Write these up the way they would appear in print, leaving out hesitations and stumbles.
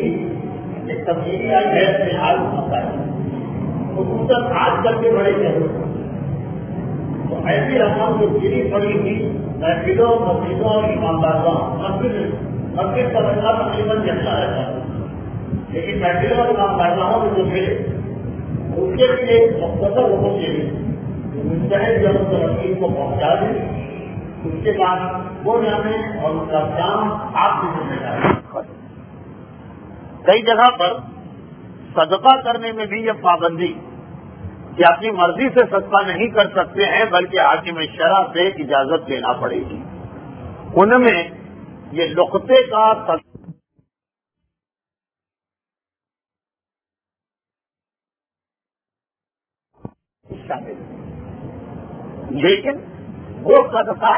تبدیلی آئی ہے فی الحال خصوصاً آج کل کے بڑے شہروں تو ایسی رقم جو گری پڑی تھی محفلوں مسجدوں اور امامبارگاہ مسجد کا مسئلہ تقریباً جلتا رہتا ہے، لیکن محفلوں اور امامبارگاہوں میں جو ملے اس کے لیے مختصر حکم یہ مستحد جب ترقی کو پہنچا دیں اس کے بعد وہ جانے اور اس کا کام آپ کی ذمہ داری۔ کئی جگہ پر صدقہ کرنے میں بھی یہ پابندی کہ اپنی مرضی سے صدقہ نہیں کر سکتے ہیں بلکہ حاکم شرع سے اجازت لینا پڑے گی۔ ان میں یہ لقطے کا شامل، لیکن وہ صدقہ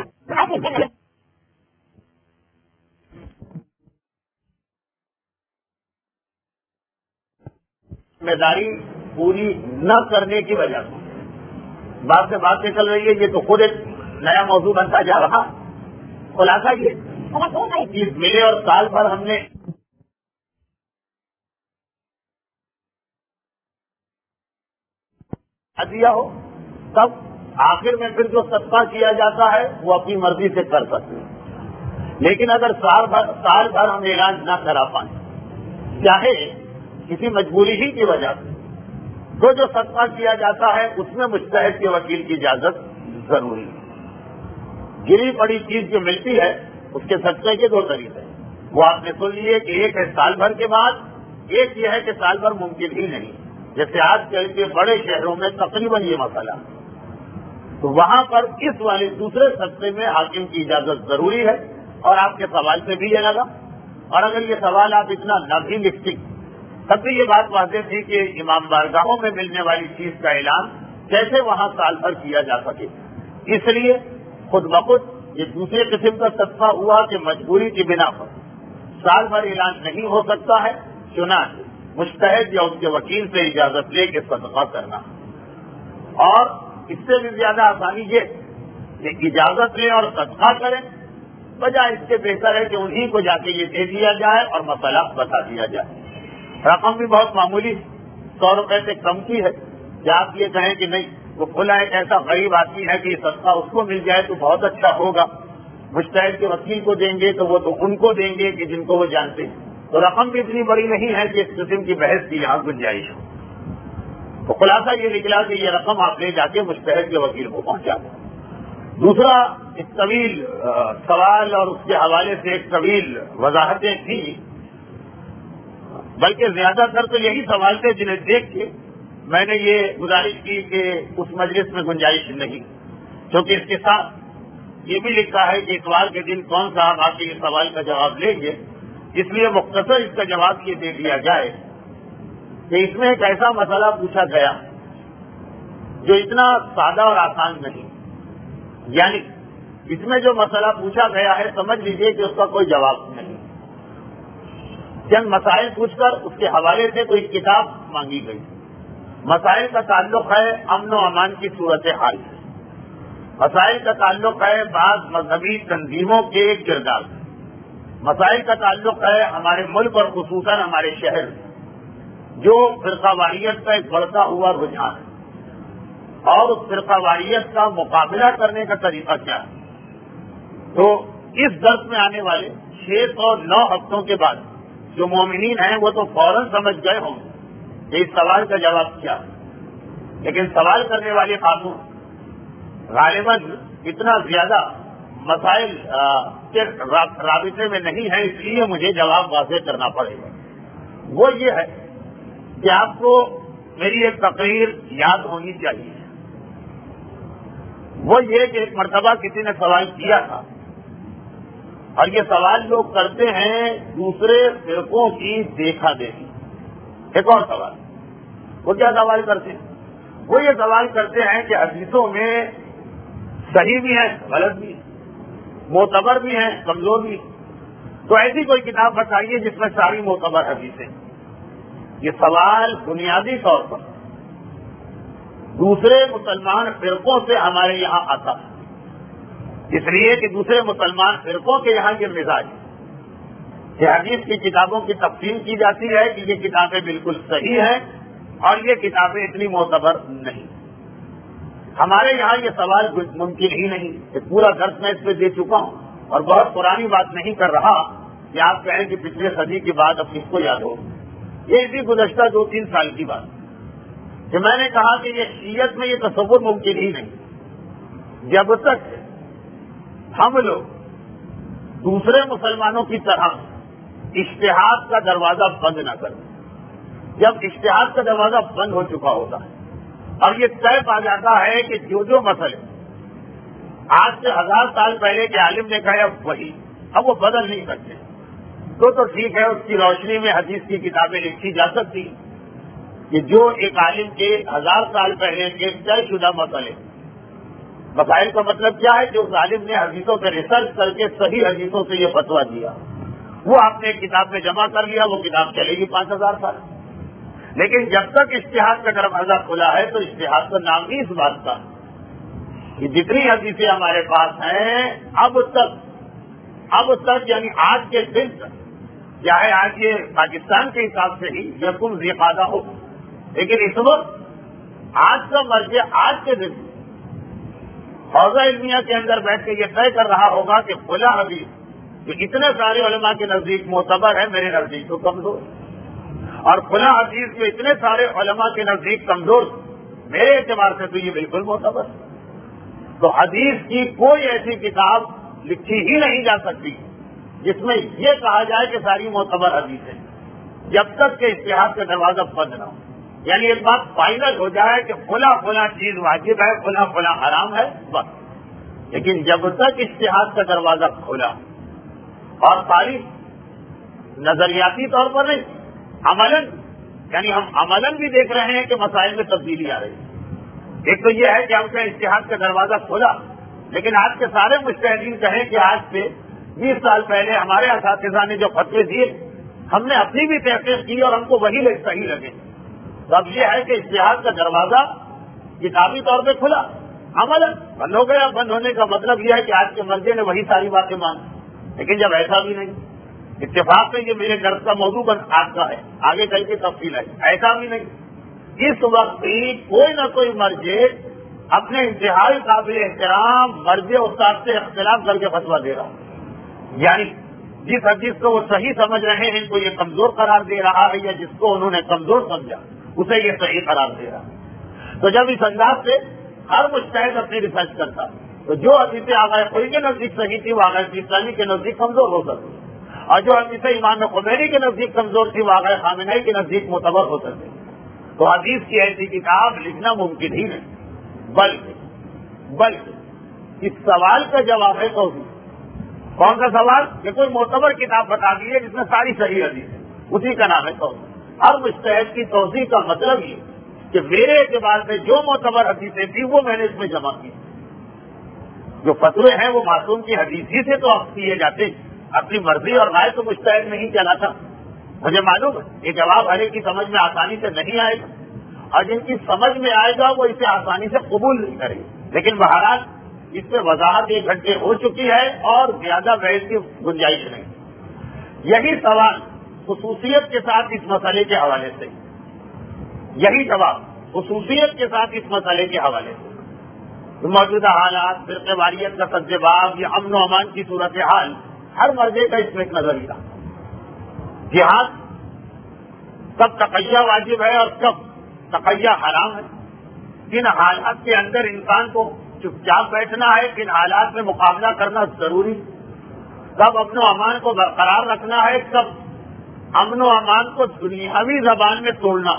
ذمہ داری پوری نہ کرنے کی وجہ سے بات سے بات نکل رہی ہے۔ یہ تو خود ایک نیا موضوع بنتا جا رہا۔ خلاصہ یہ ملے اور سال بھر ہم نے دیا ہو تب آخر میں پھر جو صدقہ کیا جاتا ہے وہ اپنی مرضی سے کر سکتے ہیں، لیکن اگر سال بھر ہم اعلان نہ کرا پائیں چاہے کسی مجبوری ہی کی وجہ سے تو جو صدقہ کیا جاتا ہے اس میں مجتہد کے وکیل کی اجازت ضروری ہے۔ گری پڑی چیز جو ملتی ہے اس کے صدقے کے دو طریقے وہ آپ نے سن لیے کہ ایک ہے سال بھر کے بعد، ایک یہ ہے کہ سال بھر ممکن ہی نہیں، جیسے آج کل کے بڑے شہروں میں تقریباً یہ مسئلہ، تو وہاں پر اس والے دوسرے صدقے میں حاکم کی اجازت ضروری ہے۔ اور آپ کے سوال سے بھی یہ لگا، اور اگر یہ سوال آپ اتنا نہ بھی لکھتے تب بھی یہ بات واضح تھی کہ امام بارگاہوں میں ملنے والی چیز کا اعلان کیسے وہاں سال بھر کیا جا سکے، اس لیے خود بخود یہ دوسرے قسم کا صدقہ ہوا کہ مجبوری کی بنا پر سال بھر اعلان نہیں ہو سکتا ہے، چنانچہ مجتہد یا اس کے وکیل سے اجازت لے کے صدقہ کرنا۔ اور اس سے بھی زیادہ آسانی یہ کہ اجازت لیں اور صدقہ کریں، بجائے اس کے بہتر ہے کہ انہیں کو جا کے یہ دے دیا جائے اور مسئلہ بتا دیا جائے۔ رقم بھی بہت معمولی 100 روپے سے کم کی ہے، کیا آپ یہ کہیں کہ نہیں وہ کھلا ایک ایسا غریب آدمی ہے کہ یہ صدقہ اس کو مل جائے تو بہت اچھا ہوگا، مجتہد کے وکیل کو دیں گے تو وہ تو ان کو دیں گے کہ جن کو وہ جانتے ہیں، تو رقم بھی اتنی بڑی نہیں ہے کہ اس قسم کی بحث کی یہاں گنجائش ہو۔ تو خلاصہ یہ نکلا کہ یہ رقم آپ لے جا کے مجتہد کے وکیل کو پہنچا دیں۔ دوسرا ایک طویل سوال اور اس کے حوالے سے ایک طویل وضاحتیں تھی، بلکہ زیادہ تر تو یہی سوال تھے جنہیں دیکھ کے میں نے یہ گزارش کی کہ اس مجلس میں گنجائش نہیں، کیونکہ اس کے ساتھ یہ بھی لکھا ہے کہ اتوار کے دن کون صاحب آ کے یہ سوال کا جواب لیں گے، اس لیے مختصر اس کا جواب یہ دے دیا جائے کہ اس میں ایک ایسا مسئلہ پوچھا گیا جو اتنا سادہ اور آسان نہیں، یعنی اس میں جو مسئلہ پوچھا گیا ہے سمجھ لیجئے کہ اس کا کوئی جواب نہیں، چند مسائل پوچھ کر اس کے حوالے سے کوئی کتاب مانگی گئی۔ مسائل کا تعلق ہے امن و امان کی صورتحال سے، مسائل کا تعلق ہے بعض مذہبی تنظیموں کے کردار سے، مسائل کا تعلق ہے ہمارے ملک اور خصوصاً ہمارے شہر جو فرقہ واریت کا ایک بڑھتا ہوا رجحان ہے اور اس فرقہ واریت کا مقابلہ کرنے کا طریقہ کیا ہے۔ تو اس درس میں آنے والے 609 ہفتوں کے بعد جو مومنین ہیں وہ تو فوراً سمجھ گئے ہوں کہ اس سوال کا جواب کیا، لیکن سوال کرنے والے خاتون غالباً اتنا زیادہ مسائل کے رابطے میں نہیں ہے، اس لیے مجھے جواب واضح کرنا پڑے گا۔ وہ یہ ہے کہ آپ کو میری ایک تقریر یاد ہونی چاہیے، وہ یہ کہ ایک مرتبہ کسی نے سوال کیا تھا اور یہ سوال لوگ کرتے ہیں دوسرے فرقوں کی دیکھا دیکھی۔ ایک اور سوال، وہ کیا سوال کرتے ہیں؟ وہ یہ سوال کرتے ہیں کہ حدیثوں میں صحیح بھی ہیں غلط بھی ہیں، معتبر بھی ہیں کمزور بھی ہیں، تو ایسی کوئی کتاب بتائیے جس میں ساری معتبر حدیثیں۔ یہ سوال بنیادی طور پر دوسرے مسلمان فرقوں سے ہمارے یہاں آتا ہے، اس لیے کہ دوسرے مسلمان فرقوں کے یہاں یہ مزاج ہے کہ حدیث کی کتابوں کی تقسیم کی جاتی ہے کہ یہ کتابیں بالکل صحیح ہیں اور یہ کتابیں اتنی معتبر نہیں. ہمارے یہاں یہ سوال ممکن ہی نہیں کہ پورا درس میں اس پہ دے چکا ہوں اور بہت پرانی بات نہیں کر رہا کہ آپ کہیں کہ پچھلے صدی کی بات اب کس کو یاد ہو. یہ اسی گزشتہ 2-3 سال کی بات کہ میں نے کہا کہ یہ شیعت میں یہ تصور ممکن ہی نہیں جب تک ہم لوگ دوسرے مسلمانوں کی طرح اجتہاد کا دروازہ بند نہ کریں. جب اجتہاد کا دروازہ بند ہو چکا ہوتا ہے اور یہ طے پا جاتا ہے کہ جو مسئلے آج سے 1000 سال پہلے کے عالم نے کہا وہی اب وہ بدل نہیں سکتے تو ٹھیک ہے, اس کی روشنی میں حدیث کی کتابیں لکھی جا سکتی کہ جو ایک عالم کے 1000 سال پہلے کے طے شدہ مسائل کا مطلب کیا ہے کہ اس عالم نے حدیثوں پہ ریسرچ کر کے صحیح حدیثوں سے یہ فتویٰ دیا, وہ آپ نے ایک کتاب میں جمع کر لیا, وہ کتاب چلے گی 5000 سال. لیکن جب تک اجتہاد کا دروازہ کھلا ہے تو اجتہاد کا نام ہی اس بات کا کہ جتنی حدیثیں ہمارے پاس ہیں اب تک یعنی آج کے دن تک, چاہے آج یہ پاکستان کے حساب سے ہی یکم ذی قعدہ ہو, لیکن اس وقت آج کا مرجع آج کے دن حوزہ علمیہ کے اندر بیٹھ کے یہ طے کر رہا ہوگا کہ فلاں حدیث جو اتنے سارے علماء کے نزدیک معتبر ہے میرے نزدیک تو کمزور, اور فلاں حدیث جو اتنے سارے علماء کے نزدیک کمزور میرے اعتبار سے تو یہ بالکل معتبر. تو حدیث کی کوئی ایسی کتاب لکھی ہی نہیں جا سکتی جس میں یہ کہا جائے کہ ساری معتبر حدیث ہے جب تک کہ اجتہاد کا دروازہ بند نہ ہو. یعنی ایک بات فائنل ہو جائے کہ فلاں چیز واجب ہے, فلاں حرام ہے بس. لیکن جب تک اجتہاد کا دروازہ کھلا اور ساری نظریاتی طور پر نہیں عملاً, یعنی ہم عملاً بھی دیکھ رہے ہیں کہ مسائل میں تبدیلی آ رہی ہے. ایک تو یہ ہے کہ ہم کا اجتہاد کا دروازہ کھولا, لیکن آج کے سارے مجتہدین کہیں کہ آج سے 20 سال پہلے ہمارے اساتذہ نے جو فتوے دیے ہم نے اپنی بھی تحقیق کی اور ہم کو وہی صحیح لگے. تو اب یہ ہے کہ اجتہاد کا دروازہ کتابی طور پہ کھلا, عملاً بند ہو گیا. بند ہونے کا مطلب یہ ہے کہ آج کے مرجع نے وہی ساری باتیں مانی. لیکن جب ایسا بھی نہیں, اتفاق میں یہ میرے درس کا موضوع آج کا ہے, آگے کل کی تفصیل ہے, ایسا بھی نہیں. اس وقت بھی کوئی نہ کوئی مرجع اپنے انتہائی قابل احترام مرجع استاد سے اختلاف کر کے فتویٰ دے رہا, یعنی جس حدیث کو وہ صحیح سمجھ رہے ہیں ان کو یہ کمزور قرار دے رہا ہے, یا جس کو انہوں نے کمزور سمجھا اسے یہ صحیح قرار دے رہا. تو جب اس انداز سے ہر مجتہد اپنی ریسرچ کرتا تو جو حدیثیں آغاز کوئی کے نزدیک صحیح تھی وہ آغاز اسلامی کے نزدیک کمزور ہو سکتی, اور جو حدیثیں امام خمینی کے نزدیک کمزور تھی وہ آغاز خامنہئی کے نزدیک معتبر ہو سکتی. تو حدیث کی ایسی کتاب لکھنا ممکن ہی نہیں, بلکہ اس سوال کا جواب ہے توضیح. کون سا سوال؟ کہ کوئی معتبر کتاب بتا دیجیے جس میں ساری صحیح حدیث ہے, اسی کا نام ہے توضیح. ہر مجتہد کی توضیح کا مطلب یہ کہ میرے اعتبار سے جو معتبر حدیثیں تھیں وہ میں نے اس میں جمع کی. جو فتوے ہیں وہ معصوم کی حدیث ہی سے تو آپ کیے جاتے, اپنی مرضی اور رائے تو مجتہد نہیں چلا تھا. مجھے معلوم ہے یہ جواب ہر ایک کی سمجھ میں آسانی سے نہیں آئے گا, اور جن کی سمجھ میں آئے گا وہ اسے آسانی سے قبول نہیں کرے گا. لیکن بہرحال اس پہ وضاحت 1 گھنٹے ہو چکی ہے اور زیادہ بحث کی گنجائش نہیں. یہی سوال خصوصیت کے ساتھ اس مسئلے کے حوالے سے, یہی جواب خصوصیت کے ساتھ اس مسئلے کے حوالے سے موجودہ حالات, فرقہ واریت کا سدباب یا امن و امان کی صورتحال, ہر مرجع کا اس میں ایک نظریہ. جہاد کب تقیہ واجب ہے اور کب تقیہ حرام ہے, کن حالات کے اندر انسان کو چپ چاپ بیٹھنا ہے, کن حالات میں مقابلہ کرنا ضروری, کب امن و امان کو برقرار رکھنا ہے, کب امن و امان کو دنیاوی زبان میں توڑنا.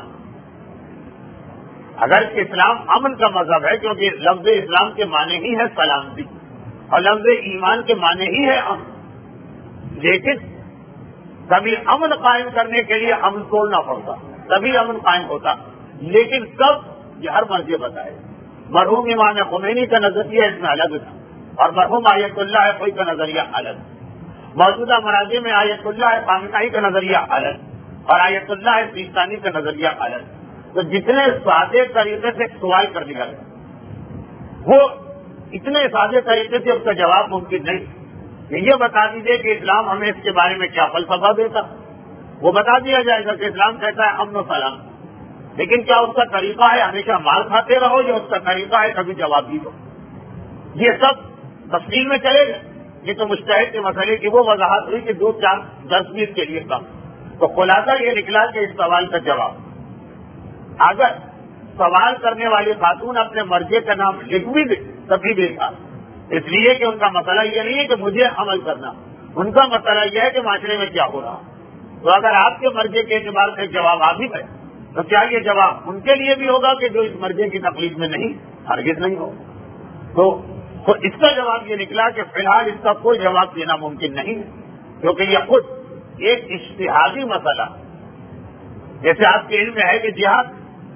اگر اسلام امن کا مذہب ہے, کیونکہ لفظ اسلام کے معنی ہی ہے سلامتی اور لفظ ایمان کے معنی ہی ہے امن, لیکن کبھی امن قائم کرنے کے لیے امن توڑنا پڑتا, تبھی امن قائم ہوتا. لیکن کب یہ ہر مرجع بتائے. مرحوم امام خمینی کا نظریہ اس میں الگ تھا اور مرحوم آیت اللہ کوئی کا نظریہ الگ. موجودہ مراجع میں آیت اللہ خامنہئی کا نظریہ الگ اور آیت اللہ سیستانی کا نظریہ الگ. تو جتنے سادے طریقے سے سوال کر دیا گیا وہ اتنے سادے طریقے سے اس کا جواب ممکن نہیں. کہ یہ بتا دیجیے کہ اسلام ہمیں اس کے بارے میں کیا فلسفہ دیتا، وہ بتا دیا جائے گا کہ اسلام کہتا ہے امن و سلام، لیکن کیا اس کا طریقہ ہے ہمیشہ مار کھاتے رہو یا اس کا طریقہ ہے کبھی جواب بھی دو؟ یہ سب تفصیل میں چلے گا. یہ تو مجتہد کے مسئلے کی وہ وضاحت ہوئی کہ 2-4 10 20 کے لیے کم. تو خلاصہ یہ نکلا کہ اس سوال کا جواب، اگر سوال کرنے والی خاتون اپنے مرضی کا نام لکھ بھی دے تبھی دیکھا، اس لیے کہ ان کا مسئلہ یہ نہیں ہے کہ مجھے عمل کرنا، ان کا مسئلہ یہ ہے کہ معاشرے میں کیا ہو رہا. تو اگر آپ کے مرضی کے اعتبار سے جواب واجب ہے تو کیا یہ جواب ان کے لیے بھی ہوگا کہ جو اس مرضی کی تقلید میں نہیں، ہرگز نہیں ہوگا. تو اس کا جواب یہ نکلا کہ فی الحال اس کا کوئی جواب دینا ممکن نہیں ہے، کیونکہ یہ خود ایک اجتہادی مسئلہ، جیسے آپ کے علم میں ہے کہ جہاد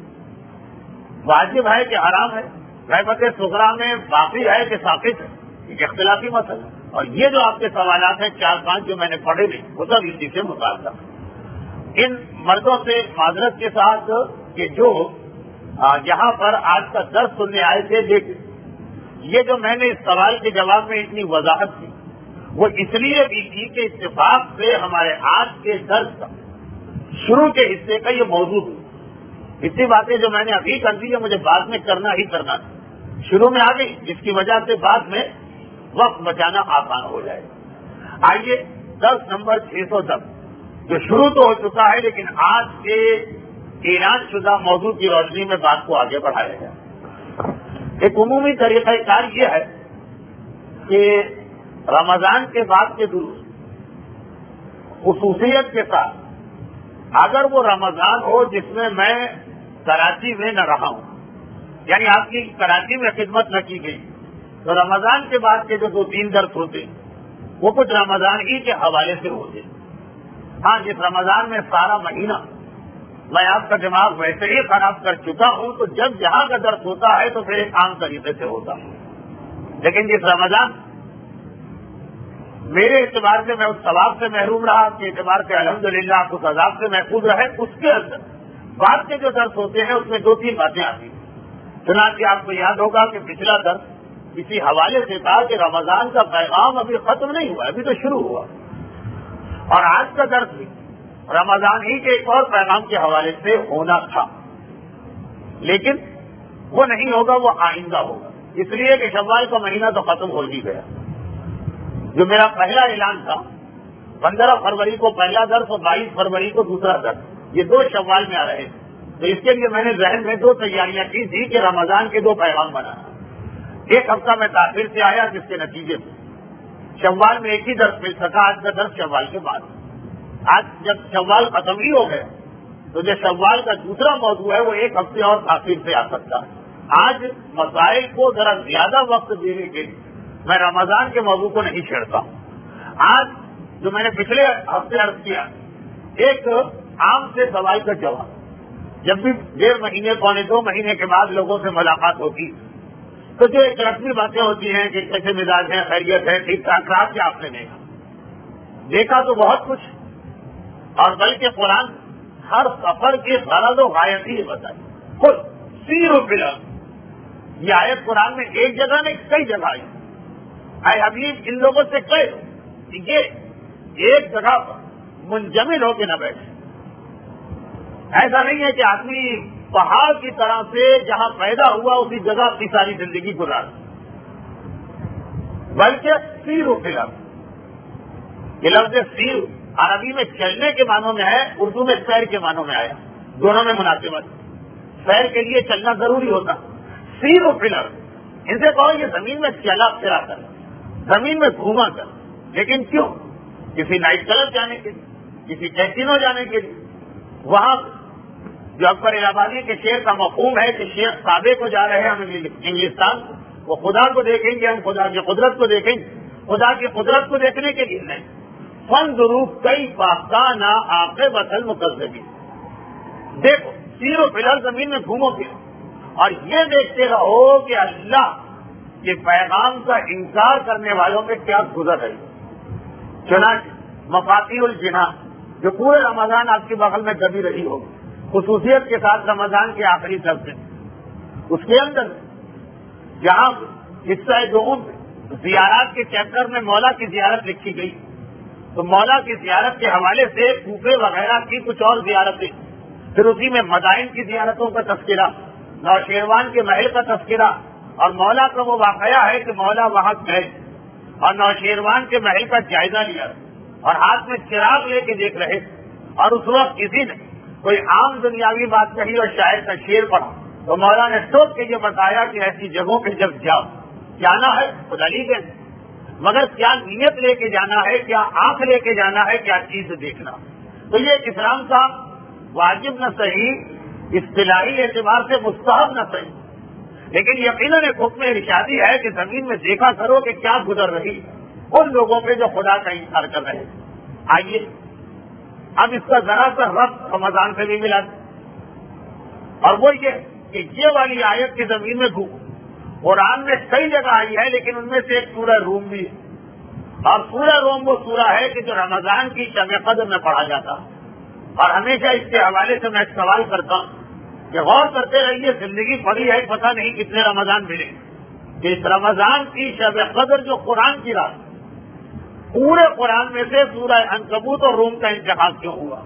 واجب ہے کہ حرام ہے، غیبت صغریٰ میں باقی ہے کہ ثابت ہے، ایک اختلافی مسئلہ. اور یہ جو آپ کے سوالات ہیں 4-5 جو میں نے پڑھے نہیں، وہ سب اسی سے متعلق. ان مردوں سے معذرت کے ساتھ کہ جو یہاں پر آج کا درس سننے آئے تھے، دیکھ یہ جو میں نے اس سوال کے جواب میں اتنی وضاحت کی وہ اس لیے بھی کی کہ اتفاق سے ہمارے آج کے درس کا شروع کے حصے کا یہ موضوع ہے. اتنی باتیں جو میں نے ابھی کر دی ہے مجھے بعد میں کرنا ہی کرنا تھا، شروع میں آ گئی، جس کی وجہ سے بعد میں وقت بچانا آسان ہو جائے. آئیے درس نمبر 610 جو شروع تو ہو چکا ہے لیکن آج کے اعلان شدہ موضوع کی روشنی میں بات کو آگے بڑھایا جائے. ایک عمومی طریقہ کار یہ ہے کہ رمضان کے بعد کے دروس خصوصیت کے ساتھ، اگر وہ رمضان ہو جس میں میں کراچی میں نہ رہا ہوں، یعنی آپ کی کراچی میں خدمت نہ کی گئی، تو رمضان کے بعد کے جو 2-3 درس ہوتے وہ کچھ رمضان ہی کے حوالے سے ہوتے. ہاں، جس رمضان میں سارا مہینہ میں آپ کا دماغ ویسے ہی خراب کر چکا ہوں تو جب جہاں کا درس ہوتا ہے تو پھر ایک عام طریقے سے ہوتا ہے. لیکن جس رمضان میرے اعتبار سے میں اس ثواب سے محروم رہا، آپ کے اعتبار سے الحمدللہ آپ اس عذاب سے محفوظ رہے، اس کے اندر بعد کے جو درس ہوتے ہیں اس میں 2-3 باتیں آتی ہیں. چنانچہ آپ کو یاد ہوگا کہ پچھلا درس کسی حوالے سے تھا کہ رمضان کا پیغام ابھی ختم نہیں ہوا، ابھی تو شروع ہوا. اور آج کا درس بھی رمضان ہی کے ایک اور پیغام کے حوالے سے ہونا تھا، لیکن وہ نہیں ہوگا، وہ آئندہ ہوگا، اس لیے کہ شوال کا مہینہ تو ختم ہو ہی گیا. جو میرا پہلا اعلان تھا 15 فروری کو پہلا درس اور 22 فروری کو دوسرا درس، یہ 2 شوال میں آ رہے ہیں. تو اس کے لیے میں نے ذہن میں 2 تیاریاں کی تھی کہ رمضان کے 2 پیغام بنانا. ایک ہفتہ میں تاخیر سے آیا جس کے نتیجے میں شوال میں ایک ہی درس مل سکا، آج کا درس شوال کے بعد. آج جب شوال ختم ہی ہو گیا تو جو شوال کا دوسرا موضوع ہے وہ 1 ہفتے اور تاخیر سے آ سکتا ہے. آج مسائل کو ذرا زیادہ وقت دینے کے لیے میں رمضان کے موضوع کو نہیں چھیڑتا ہوں. آج جو میں نے پچھلے ہفتے عرض کیا، ایک عام سے سوال کا جواب. جب بھی 1.5 مہینے 2 مہینے کے بعد لوگوں سے ملاقات ہوتی تو جو ایک رسمی باتیں ہوتی ہیں کہ کیسے مزاج ہیں، خیریت ہے، ٹھیک ٹھاک رات کیا آپ نے دیکھا تو بہت کچھ، اور بلکہ قرآن ہر سفر کے غرض و غایت ہی بتائی. خود سیر و بلند یہ آیت قرآن میں ایک جگہ نہیں کئی جگہ آئی. اے حبیب ان لوگوں سے کہے یہ ایک جگہ پر منجمل ہو کے نہ بیٹھے. ایسا نہیں ہے کہ آدمی پہاڑ کی طرح سے جہاں پیدا ہوا اسی جگہ اپنی ساری زندگی گزار، بلکہ سیر و بلند. یہ لفظ سیر عربی میں چلنے کے معنوں میں ہے، اردو میں سیر کے معنوں میں آیا، دونوں میں مناسبت. سیر کے لیے چلنا ضروری ہوتا. سیر و پلر ان سے کہو یہ زمین میں چلا پھرا کر، زمین میں گھوما کر. لیکن کیوں؟ کسی نائٹ کلب جانے کے لیے، کسی کیسینو جانے کے لیے. وہاں جو اکبر الہ آبادی کے شعر کا مفہوم ہے کہ شیخ صابے کو جا رہے ہیں ہم انگلستان، وہ خدا کو دیکھیں گے، ہم خدا کی قدرت کو دیکھیں گے. خدا کی قدرت کو دیکھنے کے لیے نہیں. فن ضرور کئی پاکانہ عاقبۃ المکذبین. دیکھو سیر و فلر زمین میں گھومو پھرو اور یہ دیکھتے رہو کہ اللہ کے پیغام کا انکار کرنے والوں میں کیا گزر رہی. چنانچہ مفاتیح الجنان جو پورے رمضان آپ کے بغل میں دبی رہی ہوگی، خصوصیت کے ساتھ رمضان کے آخری درس میں، اس کے اندر جہاں حصہ دوم زیارات کے چیپٹر میں مولا کی زیارت لکھی گئی، تو مولا کی زیارت کے حوالے سے کوفے وغیرہ کی کچھ اور زیارتیں، پھر اسی میں مدائن کی زیارتوں کا تذکرہ، نوشیروان کے محل کا تذکرہ، اور مولا کا وہ واقعہ ہے کہ مولا وہاں گئے اور نوشیروان کے محل کا جائزہ لیا اور ہاتھ میں چراغ لے کے دیکھ رہے، اور اس وقت کسی نے کوئی عام دنیاوی بات کہی اور شاعر کا شعر پڑھا، تو مولا نے سوچ کے یہ بتایا کہ ایسی جگہوں پہ جب جاؤ جانا ہے خدا لی گئے، مگر کیا نیت لے کے جانا ہے، کیا آنکھ لے کے جانا ہے، کیا چیز دیکھنا. تو یہ اسلام کا واجب نہ صحیح، اصطلاحی اعتبار سے مستحب نہ صحیح، لیکن یقیناً ایک حکم ارشادی ہے کہ زمین میں دیکھا کرو کہ کیا گزر رہی ان لوگوں پہ جو خدا کا انکار کر رہے ہیں. آئیے اب اس کا ذرا سا ربط رمضان سے بھی ملا، اور وہ یہ کہ یہ والی آیت کی زمین میں قرآن میں کئی جگہ آئی ہے، لیکن ان میں سے ایک سورہ روم بھی ہے، اور سورہ روم وہ سورہ ہے کہ جو رمضان کی شب قدر میں پڑھا جاتا. اور ہمیشہ اس کے حوالے سے میں ایک سوال کرتا ہوں کہ غور کرتے رہیے، زندگی پڑی ہے پتہ نہیں کتنے رمضان ملے، کہ اس رمضان کی شب قدر جو قرآن کی رات، پورے قرآن میں سے سورہ عنکبوت اور روم کا انتخاب کیوں ہوا؟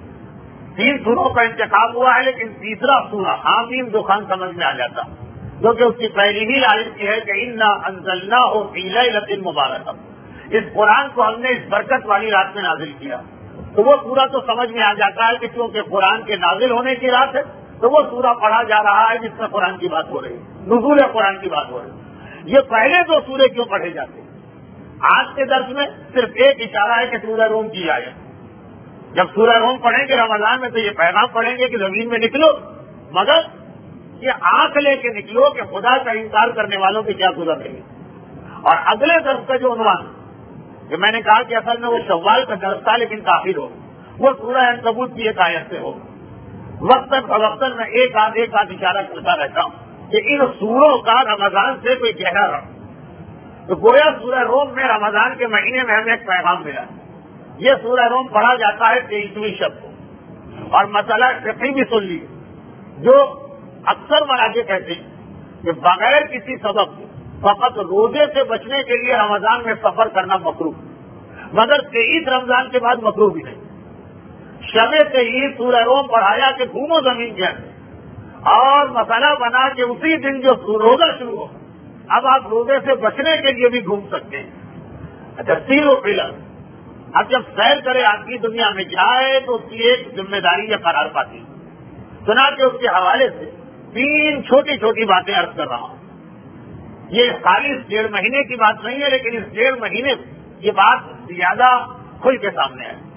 3 سوروں کا انتخاب ہوا ہے، لیکن تیسرا سورہ حامیم دخان سمجھ میں آ جاتا، کیونکہ اس کی پہلی ہی آیت کی ہے کہ انا انزلناہ فی لیلۃ مبارکہ، اس قرآن کو ہم نے اس برکت والی رات میں نازل کیا. تو وہ سورہ تو سمجھ میں آ جاتا ہے کہ کیونکہ قرآن کے نازل ہونے کی رات ہے تو وہ سورہ پڑھا جا رہا ہے جس میں قرآن کی بات ہو رہی ہے، نزول قرآن کی بات ہو رہی ہے. یہ پہلے 2 سورے کیوں پڑھے جاتے ہیں؟ آج کے درس میں صرف ایک اشارہ ہے کہ سورہ روم کی آیت. جب سورہ روم پڑھیں گے رمضان میں تو یہ پیغام پڑھیں گے کہ زمین میں نکلو، مگر یہ آنکھ لے کے نکلو کہ خدا کا انکار کرنے والوں کی کیا گزر رہی ہے. اور اگلے درس کا جو عنوان کہ میں نے کہا کہ اصل میں وہ شوال کا درس تھا لیکن تاخیر ہو، وہ سورہ عنکبوت کی ایک آیت سے ہو. وقتاً فوقتاً میں ایک آدھ اشارہ کرتا رہتا ہوں کہ ان سوروں کا رمضان سے کوئی گہرا ربط. تو گویا سورہ روم میں رمضان کے مہینے میں ہمیں ایک پیغام ملا. یہ سورہ روم پڑھا جاتا ہے 23ویں شب کو، اور مسئلہ فقہی بھی سن لیے، جو اکثر مراجع کہتے ہیں کہ بغیر کسی سبب کے فقط روزے سے بچنے کے لیے رمضان میں سفر کرنا مکروہ، مگر 23 رمضان کے بعد مکروہ بھی نہیں. شب سے ہی سورہ روم پڑھایا کہ گھومو زمین کے اندر، اور مسئلہ بنا کہ اسی دن جو روزہ شروع ہو اب آپ روزے سے بچنے کے لیے بھی گھوم سکتے ہیں. اچھا سیر و فلر، اب جب سیر کرے آدمی دنیا میں جائے تو اس کی ایک ذمہ داری یا قرار پاتی. سنا کہ اس کے حوالے سے 3 چھوٹی چھوٹی باتیں عرض کر رہا ہوں. یہ خالی اس 1.5 مہینے کی بات نہیں ہے، لیکن اس 1.5 مہینے میں یہ بات زیادہ کھل کے سامنے ہے.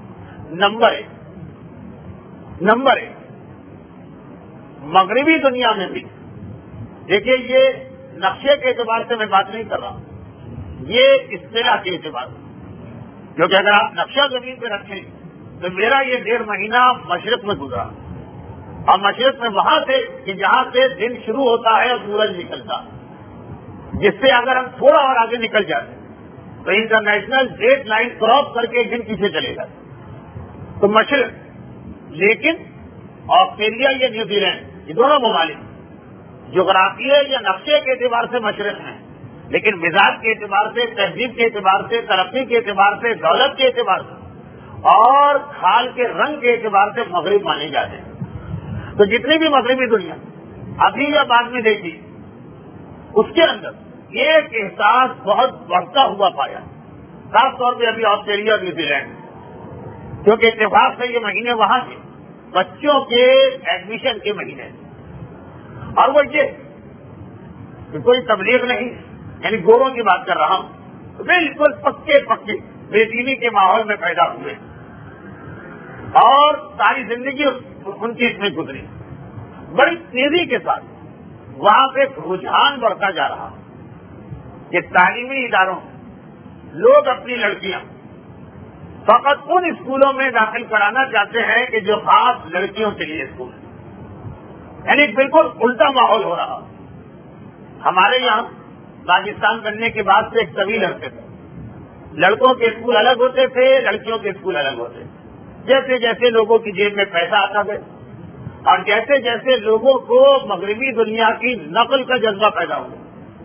نمبر 1 مغربی دنیا میں بھی دیکھیے، یہ نقشے کے اعتبار سے میں بات نہیں کر رہا، یہ اصطلاح کے اعتبار سے، کیونکہ اگر آپ نقشہ زمین پہ رکھیں تو میرا یہ 1.5 مہینہ مشرق میں گزرا، اور مشرق میں وہاں سے کہ جہاں سے دن شروع ہوتا ہے اور سورج نکلتا ہے، جس سے اگر ہم تھوڑا اور آگے نکل جاتے تو انٹرنیشنل ڈیٹ لائن کراس کر کے ایک دن پیچھے چلے جاتے تو مشرق. لیکن آسٹریلیا یا نیوزی لینڈ، یہ دونوں ممالک جغرافیہ یا نقشے کے اعتبار سے مشرق ہیں، لیکن مزاج کے اعتبار سے، تہذیب کے اعتبار سے، ترقی کے اعتبار سے، دولت کے اعتبار سے اور کھال کے رنگ کے اعتبار سے مغرب مانے جاتے ہیں. تو جتنی بھی مغربی دنیا ابھی یا بعد میں دیکھی، اس کے اندر ایک احساس بہت بڑھتا ہوا پایا، خاص طور پہ ابھی آسٹریلیا اور نیوزی لینڈ، کیونکہ اتفاق سے یہ مہینے وہاں کے بچوں کے ایڈمیشن کے مہینے، اور وہ یہ کہ کوئی تبلیغ نہیں، یعنی گوروں کی بات کر رہا ہوں، بالکل پکے بے دینی کے ماحول میں پیدا ہوئے اور ساری زندگی ان کی اس میں گزری. بڑی تیزی کے ساتھ وہاں پہ رجحان بڑھتا جا رہا کہ تعلیمی اداروں لوگ اپنی لڑکیاں فقط ان اسکولوں میں داخل کرانا چاہتے ہیں کہ جو خاص لڑکیوں کے لیے اسکول ہیں. یعنی بالکل الٹا ماحول ہو رہا. ہمارے یہاں پاکستان بننے کے بعد سے ایک طویل عرصے تھے لڑکوں کے اسکول الگ ہوتے تھے، لڑکیوں کے اسکول الگ ہوتے. جیسے جیسے لوگوں کی جیب میں پیسہ آتا گیا اور جیسے جیسے لوگوں کو مغربی دنیا کی نقل کا جذبہ پیدا ہوا،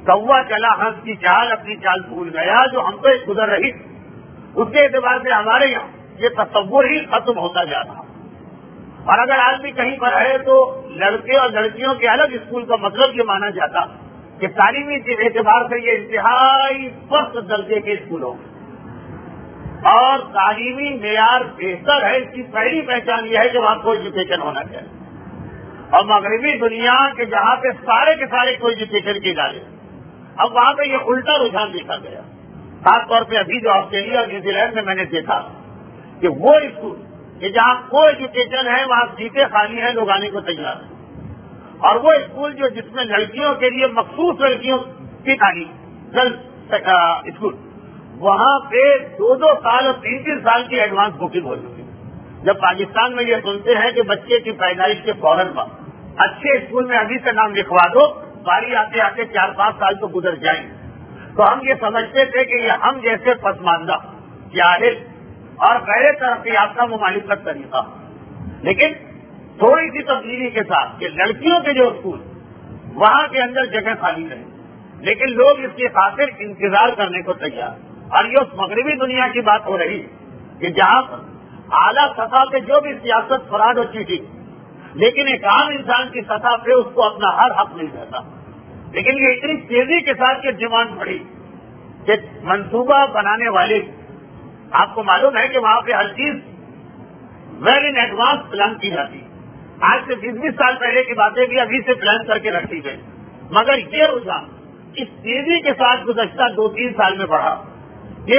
کوا چلا ہنس کی چال اپنی چال بھول گیا، جو ہم پہ گزر رہی اس کے اعتبار سے ہمارے یہاں یہ تصور ہی ختم ہوتا جا رہا۔ اور اگر آدمی کہیں پر ہے تو لڑکے اور لڑکیوں کے الگ اسکول کا مطلب یہ مانا جاتا کہ تعلیمی کے اعتبار سے یہ انتہائی پست درجے کے اسکول ہوں اور تعلیمی معیار بہتر ہے، اس کی پہلی پہچان یہ ہے کہ وہاں کو ایجوکیشن ہونا چاہیے۔ اور مغربی دنیا کے جہاں پہ سارے کے سارے کو ایجوکیشن کی ڈالے، اب وہاں پہ یہ الٹا رجحان دیکھا گیا، خاص طور پہ ابھی جو آسٹریلیا اور نیوزی لینڈ میں میں نے دیکھا کہ وہ اسکول کہ جہاں کو ایجوکیشن ہے وہاں سیٹیں خالی ہیں، لوگ آنے کو تیار ہیں، اور وہ اسکول جو جس میں لڑکیوں کے لیے مخصوص لڑکیوں کی تعلیم گرلس اسکول، وہاں پہ 2 سال اور 3 سال کی ایڈوانس بکنگ ہو چکی ہے۔ جب پاکستان میں یہ سنتے ہیں کہ بچے کی پیدائش کے فوراً بعد اچھے اسکول میں ابھی سے نام لکھوا دو، باری آتے آتے 4-5 سال تو گزر جائیں، تو ہم یہ سمجھتے تھے کہ یہ ہم جیسے پسماندہ جاہل اور غیر ترقی یافتہ ممالک کا طریقہ، لیکن تھوڑی سی تبدیلی کے ساتھ کہ لڑکیوں کے جو اسکول وہاں کے اندر جگہ خالی رہے، لیکن لوگ اس کی خاطر انتظار کرنے کو تیار۔ اور یہ اس مغربی دنیا کی بات ہو رہی کہ جہاں اعلیٰ سطح پہ جو بھی سیاست، فراڈ اور چیٹنگ، لیکن ایک عام انسان کی سطح پہ اس کو اپنا ہر حق مل جاتا، لیکن یہ اتنی تیزی کے ساتھ یہ ڈیمانڈ بڑھی کہ منصوبہ بنانے والے، آپ کو معلوم ہے کہ وہاں پہ ہر چیز ویل ان ایڈوانس پلان کی جاتی، آج سے 20 سال پہلے کی باتیں بھی ابھی سے پلان کر کے رکھی گئی، مگر یہ رجحان اس تیزی کے ساتھ گزشتہ 2-3 سال میں بڑھا کہ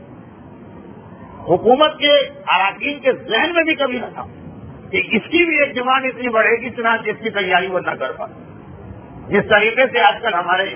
حکومت کے اراکین کے ذہن میں بھی کبھی نہ تھا کہ اس کی بھی ایک ڈیمانڈ اتنی بڑھے گی، چنانچہ اس کی تیاری وہ نہ کر پائے۔ جس طریقے سے آج کل ہمارے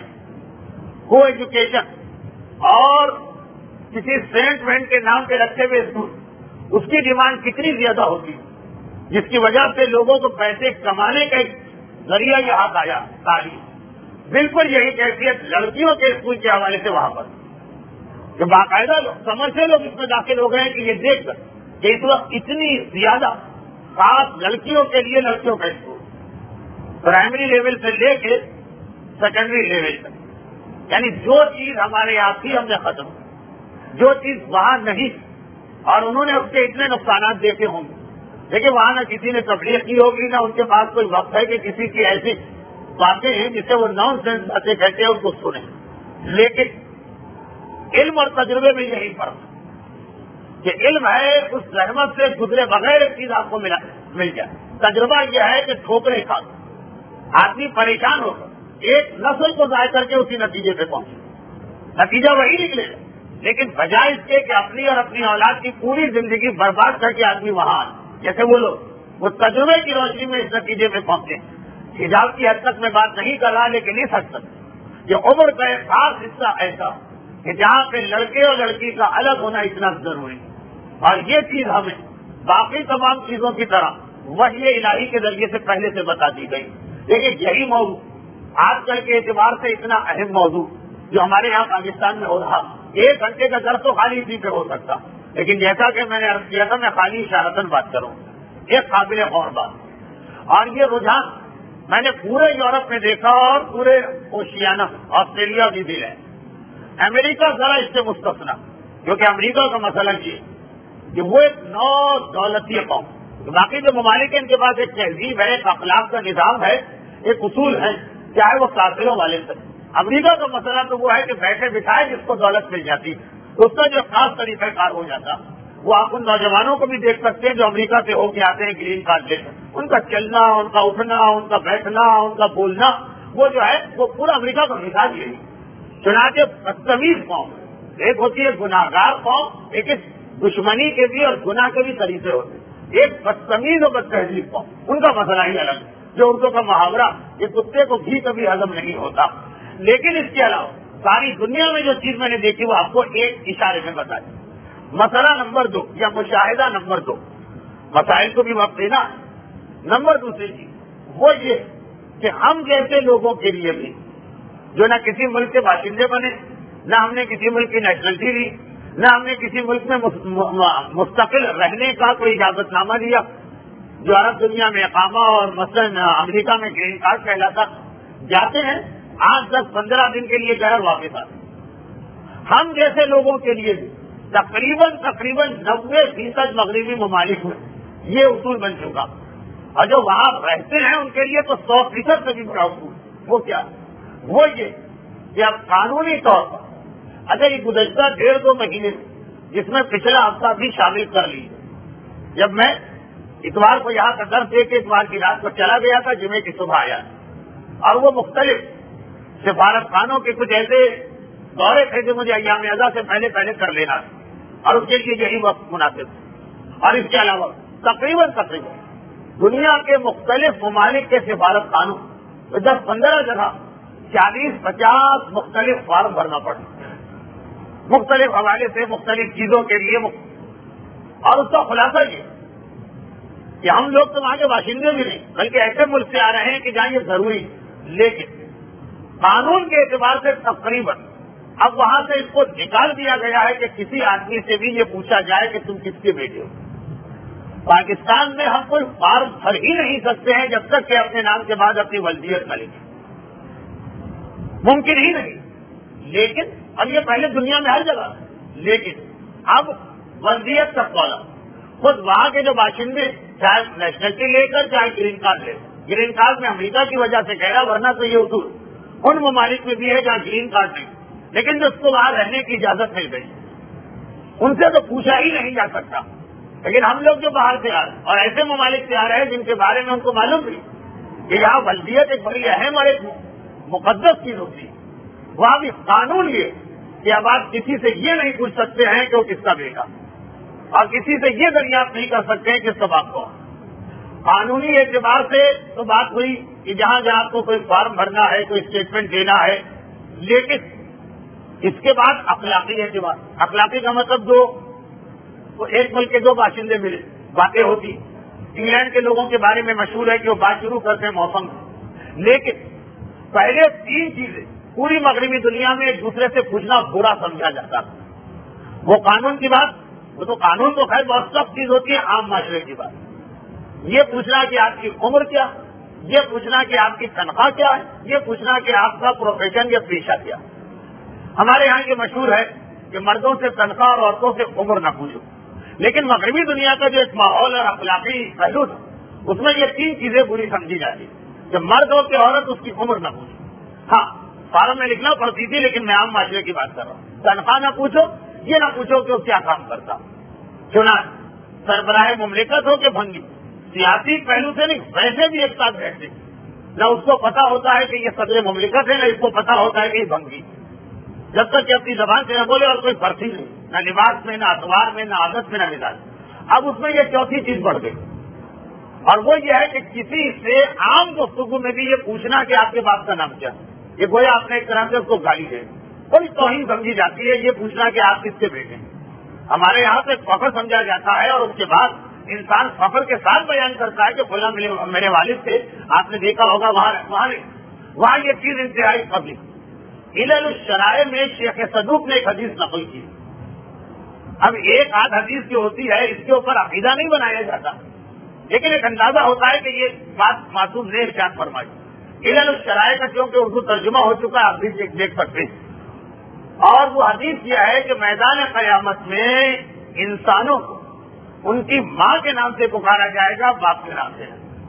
کو ایجوکیشن اور کسی سینٹ وینٹ کے نام پہ رکھے ہوئے اسکول، اس کی ڈیمانڈ کتنی زیادہ ہوتی ہے، جس کی وجہ سے لوگوں کو پیسے کمانے کا ایک ذریعہ یہ ہاتھ آیا تعلیم۔ بالکل یہی کیفیت لڑکیوں کے اسکول کے حوالے سے وہاں پر کہ باقاعدہ لوگ سمجھتے لوگ اس میں داخل ہو گئے ہیں کہ یہ دیکھ کر کہ اس وقت اتنی زیادہ خاص لڑکیوں کے لیے لڑکیوں کا اسکول پرائمری لیول سے لے کے سیکنڈری لیول تک، یعنی جو چیز ہمارے یہاں تھی ہم نے ختم، جو چیز وہاں نہیں، اور انہوں نے اس کے اتنے نقصانات دیکھے ہوں گے، لیکن وہاں نہ کسی نے تبلیغ کی ہوگی، نہ ان کے پاس کوئی وقت ہے کہ کسی کی ایسی باتیں ہیں جسے وہ نان سینس باتیں کہتے ہیں ان کو سنیں۔ لیکن علم اور تجربے میں یہی فرق کہ علم ہے اس زحمت سے گزرے بغیر ایک چیز آپ کو مل جائے، تجربہ یہ ہے کہ ٹھوکریں کھا آدمی پریشان ہو کر ایک نسل کو ضائع کر کے اسی نتیجے پہ پہنچے، نتیجہ وہی نکلے گا، لیکن بجائے اس کے کہ اپنی اور اپنی اولاد کی پوری زندگی برباد کر کے آدمی وہاں جیسے وہ لوگ وہ تجربے کی روشنی میں اس نتیجے پہ پہنچے۔ حجاب کی حد تک میں بات نہیں کر رہا، لیکن اس حد تک یہ عمر کا ایک خاص حصہ ایسا کہ جہاں پہ لڑکے اور لڑکی کا الگ ہونا اتنا ضروری ہے، اور یہ چیز ہمیں باقی تمام چیزوں کی طرح وحی الہی کے ذریعے سے پہلے سے بتا دی گئی۔ لیکن یہی موضوع آج کل کے اعتبار سے اتنا اہم موضوع جو ہمارے یہاں پاکستان میں ہو رہا، 1 گھنٹے کا درس تو خالی اسی پہ ہو سکتا، لیکن جیسا کہ میں نے عرض کیا تھا میں خالی اشارتاً بات کروں، ایک قابل غور بات، اور یہ رجحان میں نے پورے یورپ میں دیکھا اور پورے اوشیانہ، آسٹریلیا، نیوزی لینڈ، امریکہ ذرا اس سے مستثنا، کیونکہ امریکہ کا مسئلہ یہ کہ وہ ایک نو دولتی قوم، باقی جو ممالک ہیں ان کے پاس ایک تہذیب ہے، ایک اخلاق کا نظام ہے، ایک اصول ہے، چاہے وہ کافروں والے سے۔ امریکہ کا مسئلہ تو وہ ہے کہ بیٹھے بٹھائے جس کو دولت مل جاتی اس کا جو خاص طریقہ کار ہو جاتا، وہ آپ ان نوجوانوں کو بھی دیکھ سکتے ہیں جو امریکہ سے ہو کے آتے ہیں گرین کارڈ لے کر، ان کا چلنا، ان کا اٹھنا، ان کا بیٹھنا، ان کا بولنا، وہ جو ہے وہ پورا امریکہ کا مثال یہی۔ چنانچہ بدتمیز قوم ایک ہوتی ہے گناہگار قوم، ایک دشمنی کے بھی اور گناہ کے بھی طریقے ہوتے ہیں، ایک بدتمیز اور بد تہذیب قوم، ان کا مسئلہ ہی الگ ہے، جو اردو کا محاورہ یہ کتے کو بھی کبھی ہضم نہیں ہوتا۔ لیکن اس کے علاوہ ساری دنیا میں جو چیز میں نے دیکھی وہ آپ کو ایک اشارے میں بتا دی۔ مسئلہ نمبر 2 یا مشاہدہ نمبر 2، مسائل کو بھی وقت دینا۔ نمبر دوسری چیز وہ یہ کہ ہم جیسے لوگوں کے لیے بھی جو نہ کسی ملک کے باشندے بنے، نہ ہم نے کسی ملک کی نیشنلٹی لی، نہ ہم نے کسی ملک میں مستقل رہنے کا کوئی اجازت نامہ دیا جو عرب دنیا میں اقامہ اور مثلاً امریکہ میں گرین کارڈ کہلاتا، جاتے ہیں 8, 10, 15 دن کے لیے گھر واپس آتے. ہم جیسے لوگوں کے لیے تقریباً 90% مغربی ممالک میں یہ اصول بن چکا, اور جو وہاں رہتے ہیں ان کے لیے تو 100% سے بھی بڑا اصول. وہ کیا؟ وہ یہ کہ اب قانونی طور پر اگر یہ گزشتہ 1.5-2 مہینے جس میں پچھلا ہفتہ بھی شامل کر لی, جب میں اتوار کو یہاں کا درس دے کے اتوار کی رات کو چلا گیا تھا, جمعے کی صبح آیا, اور وہ مختلف سفارت خانوں کے کچھ ایسے دورے تھے جو مجھے ایام ازا سے پہلے کر لینا تھا, اور اس کے لیے یہی وقت مناسب تھا. اور اس کے علاوہ تقریباً دنیا کے مختلف ممالک کے سفارت خانوں 10-15 جگہ 40-50 مختلف فارم بھرنا پڑتا, مختلف حوالے سے مختلف چیزوں کے لیے. اور اس کا خلاصہ یہ کہ ہم لوگ تو وہاں کے باشندے بھی نہیں, بلکہ ایسے ملک سے آ رہے ہیں کہ جہاں یہ ضروری, لیکن قانون کے اعتبار سے تقریباً اب وہاں سے اس کو نکال دیا گیا ہے کہ کسی آدمی سے بھی یہ پوچھا جائے کہ تم کس کے بیٹے ہو. پاکستان میں ہم کوئی فارم بھر ہی نہیں سکتے ہیں جب تک کہ اپنے نام کے بعد اپنی ولدیت نہ لکھیں, ممکن ہی نہیں. لیکن اب یہ پہلے دنیا میں ہر جگہ, لیکن اب ولدیت کا کالم خود وہاں کے جو باشندے چاہے نیشنلٹی لے کر چاہے گرین کارڈ لے, گرین کارڈ میں امریکہ کی وجہ سے کہہ رہا, ورنہ تو یہ اصول ان ممالک میں بھی ہے جہاں گرین کارڈ نہیں, لیکن جس کو وہاں رہنے کی اجازت مل گئی ان سے تو پوچھا ہی نہیں جا سکتا. لیکن ہم لوگ جو باہر سے آ رہے ہیں اور ایسے ممالک سے آ رہے ہیں جن کے بارے میں ان کو معلوم بھی کہ یہاں ولدیت ایک بڑی اہم اور ایک مقدس چیز ہوتی ہے, وہاں بھی قانون یہ کہ اب آپ کسی سے یہ نہیں پوچھ سکتے ہیں کہ وہ کس کا بیٹا, اور کسی سے یہ دریافت نہیں کر سکتے ہیں کس کا باپ کو. قانونی اعتبار سے تو بات ہوئی کہ جہاں جہاں آپ کو کوئی فارم بھرنا ہے, کوئی اسٹیٹمنٹ دینا ہے, لیکن اس کے بعد اخلاقی اعتبار, اخلاقی کا مطلب جو ایک ملک کے 2 باشندے ملے باتیں ہوتی. انگلینڈ کے لوگوں کے بارے میں مشہور ہے کہ وہ بات شروع کرتے ہیں موسم سے, لیکن پہلے 3 چیزیں پوری مغربی دنیا میں ایک دوسرے سے پوچھنا برا سمجھا جاتا تھا. وہ قانون کی بات, وہ تو قانون تو خیر بہت سخت چیز ہوتی ہے, عام معاشرے کی بات. یہ پوچھنا کہ آپ کی عمر کیا, یہ پوچھنا کہ آپ کی تنخواہ کیا ہے, یہ پوچھنا کہ آپ کا پروفیشن یا پیشہ کیا. ہمارے یہاں یہ مشہور ہے کہ مردوں سے تنخواہ اور عورتوں سے عمر نہ پوچھو, لیکن مغربی دنیا کا جو ایک ماحول اور اخلاقی پہلو تھا اس میں یہ 3 چیزیں بری سمجھی جاتی کہ مرد ہو کہ عورت اس کی عمر نہ پوچھو. ہاں فارم میں لکھنا پڑتی تھی, لیکن میں عام معاشرے کی بات کر رہا ہوں. تنخواہ نہ پوچھو, یہ نہ پوچھو کہ وہ کیا کام کرتا. چنانچہ سربراہ مملکت ہو کہ بھنگی, سیاسی پہلو سے نہیں, ویسے بھی ایک ساتھ بیٹھتے, نہ اس کو پتا ہوتا ہے کہ یہ صدر مملکت ہے, نہ اس کو پتا ہوتا ہے کہ یہ بھنگی, جب تک کہ اپنی زبان سے نہ بولے, اور کوئی فرق ہی نہیں, نہ لباس میں, نہ اخبار میں, نہ عادت میں, نہ مزاج. اب اس میں یہ 4تھی چیز بڑھ گئی, اور وہ یہ ہے کہ کسی سے عام گفتگو میں بھی یہ پوچھنا کہ آپ کے باپ کا نام کیا, یہ گویا آپ نے ایک طرح سے اس کو گالی دے, بڑی توہین سمجھی جاتی ہے یہ پوچھنا کہ آپ کس کے بیٹے ہیں. ہمارے یہاں سے فخر سمجھا جاتا ہے, اور اس کے بعد انسان فخر کے ساتھ بیان کرتا ہے کہ بولا میرے والد سے, آپ نے دیکھا ہوگا وہاں یہ چیز انتہائی قبل. علل الشرائع میں شیخ صدوق نے ایک حدیث نقل کی. اب ایک آدھ حدیث جو ہوتی ہے اس کے اوپر عقیدہ نہیں بنایا جاتا, لیکن ایک اندازہ ہوتا ہے کہ یہ بات معصوم نے ارشاد فرمائی. علل الشرائع کا کیونکہ اردو ترجمہ ہو چکا ہے, آپ بھی دیکھ سکتے ہیں. اور وہ حدیث یہ ہے کہ میدان قیامت میں انسانوں کو ان کی ماں کے نام سے پکارا جائے گا, باپ کے نام سے.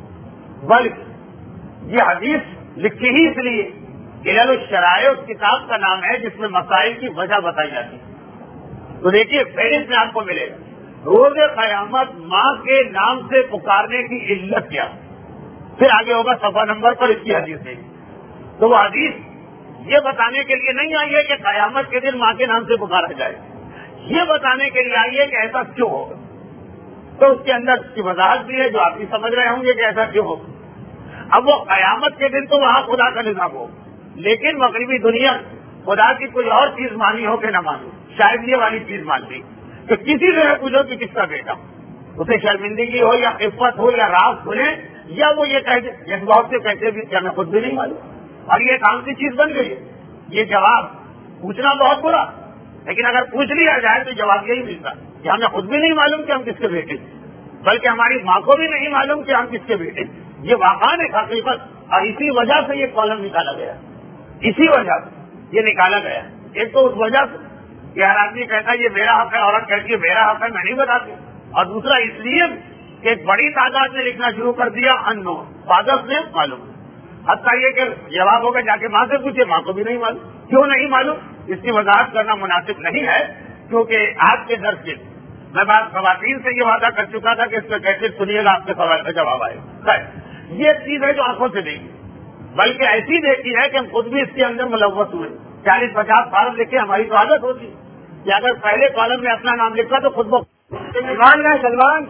بلکہ یہ حدیث لکھی ہی اس لیے علل الشرائع اس کتاب کا نام ہے جس میں مسائل کی وجہ بتائی جاتی ہے. تو دیکھیے فہرست میں آپ کو ملے گا روز قیامت ماں کے نام سے پکارنے کی علت کیا, پھر آگے ہوگا صفحہ نمبر پر اس کی حدیث ہے. تو وہ حدیث یہ بتانے کے لیے نہیں آئی ہے کہ قیامت کے دن ماں کے نام سے پکارا جائے, یہ بتانے کے لیے آئی ہے کہ ایسا کیوں ہوگا. تو اس کے اندر اس کی وضاحت بھی ہے جو آپ بھی سمجھ رہے ہوں گے کہ ایسا کیوں ہوگا. اب وہ قیامت کے دن تو وہاں خدا کا نظام ہو, لیکن مغربی دنیا خدا کی کوئی اور چیز مانی ہو کہ نہ مانی, شاید یہ والی چیز مانتی کہ کسی سے پوچھو کہ کس کا بیٹا, اسے شرمندگی ہو یا عفت ہو یا راز کھلے, یا وہ یہ کہہ دے یہ بہت سے کہتے بھی کیا میں خود بھی نہیں معلوم, اور یہ کام کی چیز بن گئی. یہ جواب پوچھنا بہت برا, لیکن اگر پوچھ لیا جائے تو جواب یہی ملتا کہ ہمیں خود بھی نہیں معلوم کہ ہم کس کے بیٹے, بلکہ ہماری ماں کو بھی نہیں معلوم کہ ہم کس کے بیٹے. یہ واقعہ ایک حقیقت, اور اسی وجہ سے یہ کالم نکالا گیا. اسی وجہ سے یہ نکالا گیا. ایک تو اس وجہ سے کہ ہر آدمی کہتا ہے یہ میرا حق ہے, عورت کہتی ہے میرا حق ہے, میں نہیں بتاتی, اور دوسرا اس لیے کہ ایک بڑی تعداد نے لکھنا شروع کر دیا اننون, فادر نے معلوم, حتیٰ یہ کہ جواب ہوگا جا کے ماں سے پوچھے, ماں کو بھی نہیں معلوم. کیوں نہیں معلوم, اس کی وضاحت کرنا مناسب نہیں ہے, کیونکہ آج کے درس میں میں بات خواتین سے یہ وعدہ کر چکا تھا کہ اس میں کیسے سنیے گا, آپ کے سوال کا جواب آئے گا. یہ چیز ہے جو آنکھوں سے دیکھی, بلکہ ایسی دیکھی ہے کہ ہم خود بھی اس کے اندر ملوث ہوئے. 40-50 فارم لکھے, ہماری تو عادت ہوتی کہ اگر پہلے کالم میں اپنا نام لکھا تو خود سلمان,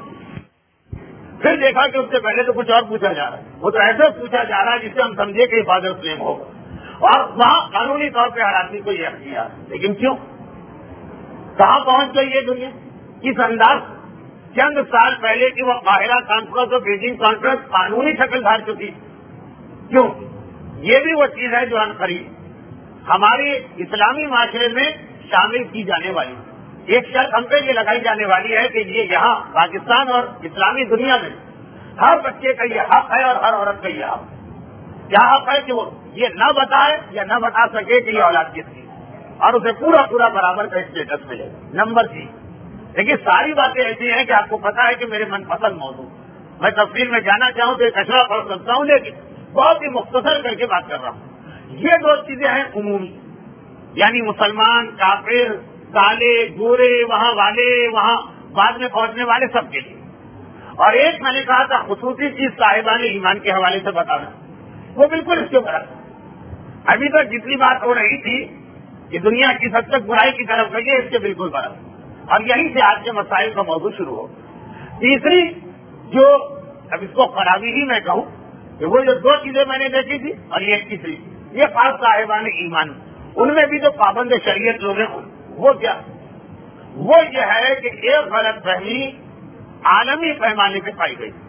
پھر دیکھا کہ اس سے پہلے تو کچھ اور پوچھا جا رہا ہے, وہ تو ایسے پوچھا جا رہا ہے جس سے ہم سمجھے کہ حفاظت نیم ہوگا, اور وہاں قانونی طور پہ ہر آدمی کو یہ اختیار ہے. لیکن کیوں, کہاں پہنچ گئی یہ دنیا, کس انداز. چند سال پہلے کی وہ قاہرہ کانفرنس اور بیجنگ کانفرنس قانونی شکل دھار چکی. کیوں, یہ بھی وہ چیز ہے جو عنقریب ہمارے اسلامی معاشرے میں شامل کی جانے والی. ایک شرط ہم پہ یہ لگائی جانے والی ہے کہ یہ یہاں پاکستان اور اسلامی دنیا میں ہر بچے کا یہ حق ہے اور ہر عورت کا یہ حق. کیا حق ہے کہ وہ یہ نہ بتائے یا نہ بتا سکے کہ یہ اولاد کس کی, اور اسے پورا پورا برابر کا اسٹیٹس ملے. نمبر 3, لیکن ساری باتیں ایسی ہیں کہ آپ کو پتا ہے کہ میرے من پسند موضوع, میں تفصیل میں جانا چاہوں تو ایک اشرا پڑھ سکتا ہوں, لیکن بہت ہی مختصر کر کے بات کر رہا ہوں. یہ 2 چیزیں ہیں عمومی, یعنی مسلمان, کافر, کالے, گورے, وہاں والے, وہاں بعد میں پہنچنے والے, سب کے لیے. اور ایک میں نے کہا تھا خصوصی چیز صاحبان ایمان کے حوالے سے بتانا, وہ بالکل اس کے برعکس. ابھی تک جتنی بات ہو رہی تھی کہ دنیا کس حد تک برائی کی طرف گئی ہے, اس کے بالکل برعکس, اور یہیں سے آج کے مسائل کا موضوع شروع ہو. تیسری جو اب اس کو خرابی ہی میں کہوں کہ وہ جو 2 چیزیں میں نے دیکھی تھی, اور یہ تیسری, یہ خاص صاحبان ایمان, ان میں بھی جو پابند شریعت لوگ ہیں وہ کیا, وہ یہ ہے کہ ایک غلط فہمی عالمی پیمانے پہ پائی گئی.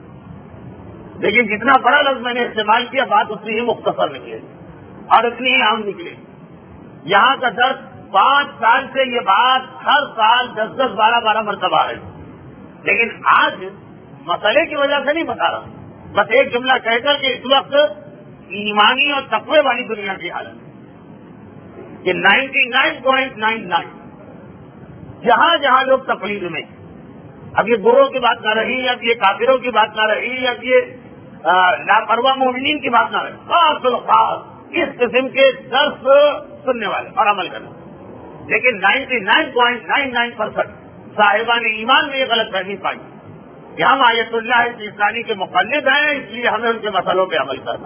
لیکن جتنا بڑا لفظ میں نے استعمال کیا, بات اتنی ہی مختصر نکلے اور اتنی ہی عام نکلی. یہاں کا درس 5 سال سے یہ بات ہر سال 10-10, 12-12 مرتبہ ہے, لیکن آج مسئلے کی وجہ سے نہیں بتا رہا, بس ایک جملہ کہہ کر کہ اس وقت ایمانی اور تقوی والی دنیا کی حالت کہ 99.99 جہاں جہاں لوگ تقلید میں, اب یہ گروہ کی بات نہ رہی, اب یہ کافروں کی بات نہ رہی, اب یہ لاپرواہ مومنین کی بات نہ رہی, خاص الخاص اس قسم کے درس سننے والے اور عمل کرنے. لیکن 99.99% صاحبان ایمان میں یہ غلط فہمی پائی کہ ہم آیت اللہ سیستانی کے مقلد ہیں, اس لیے ہمیں ان کے مسئلوں پہ عمل کرنا.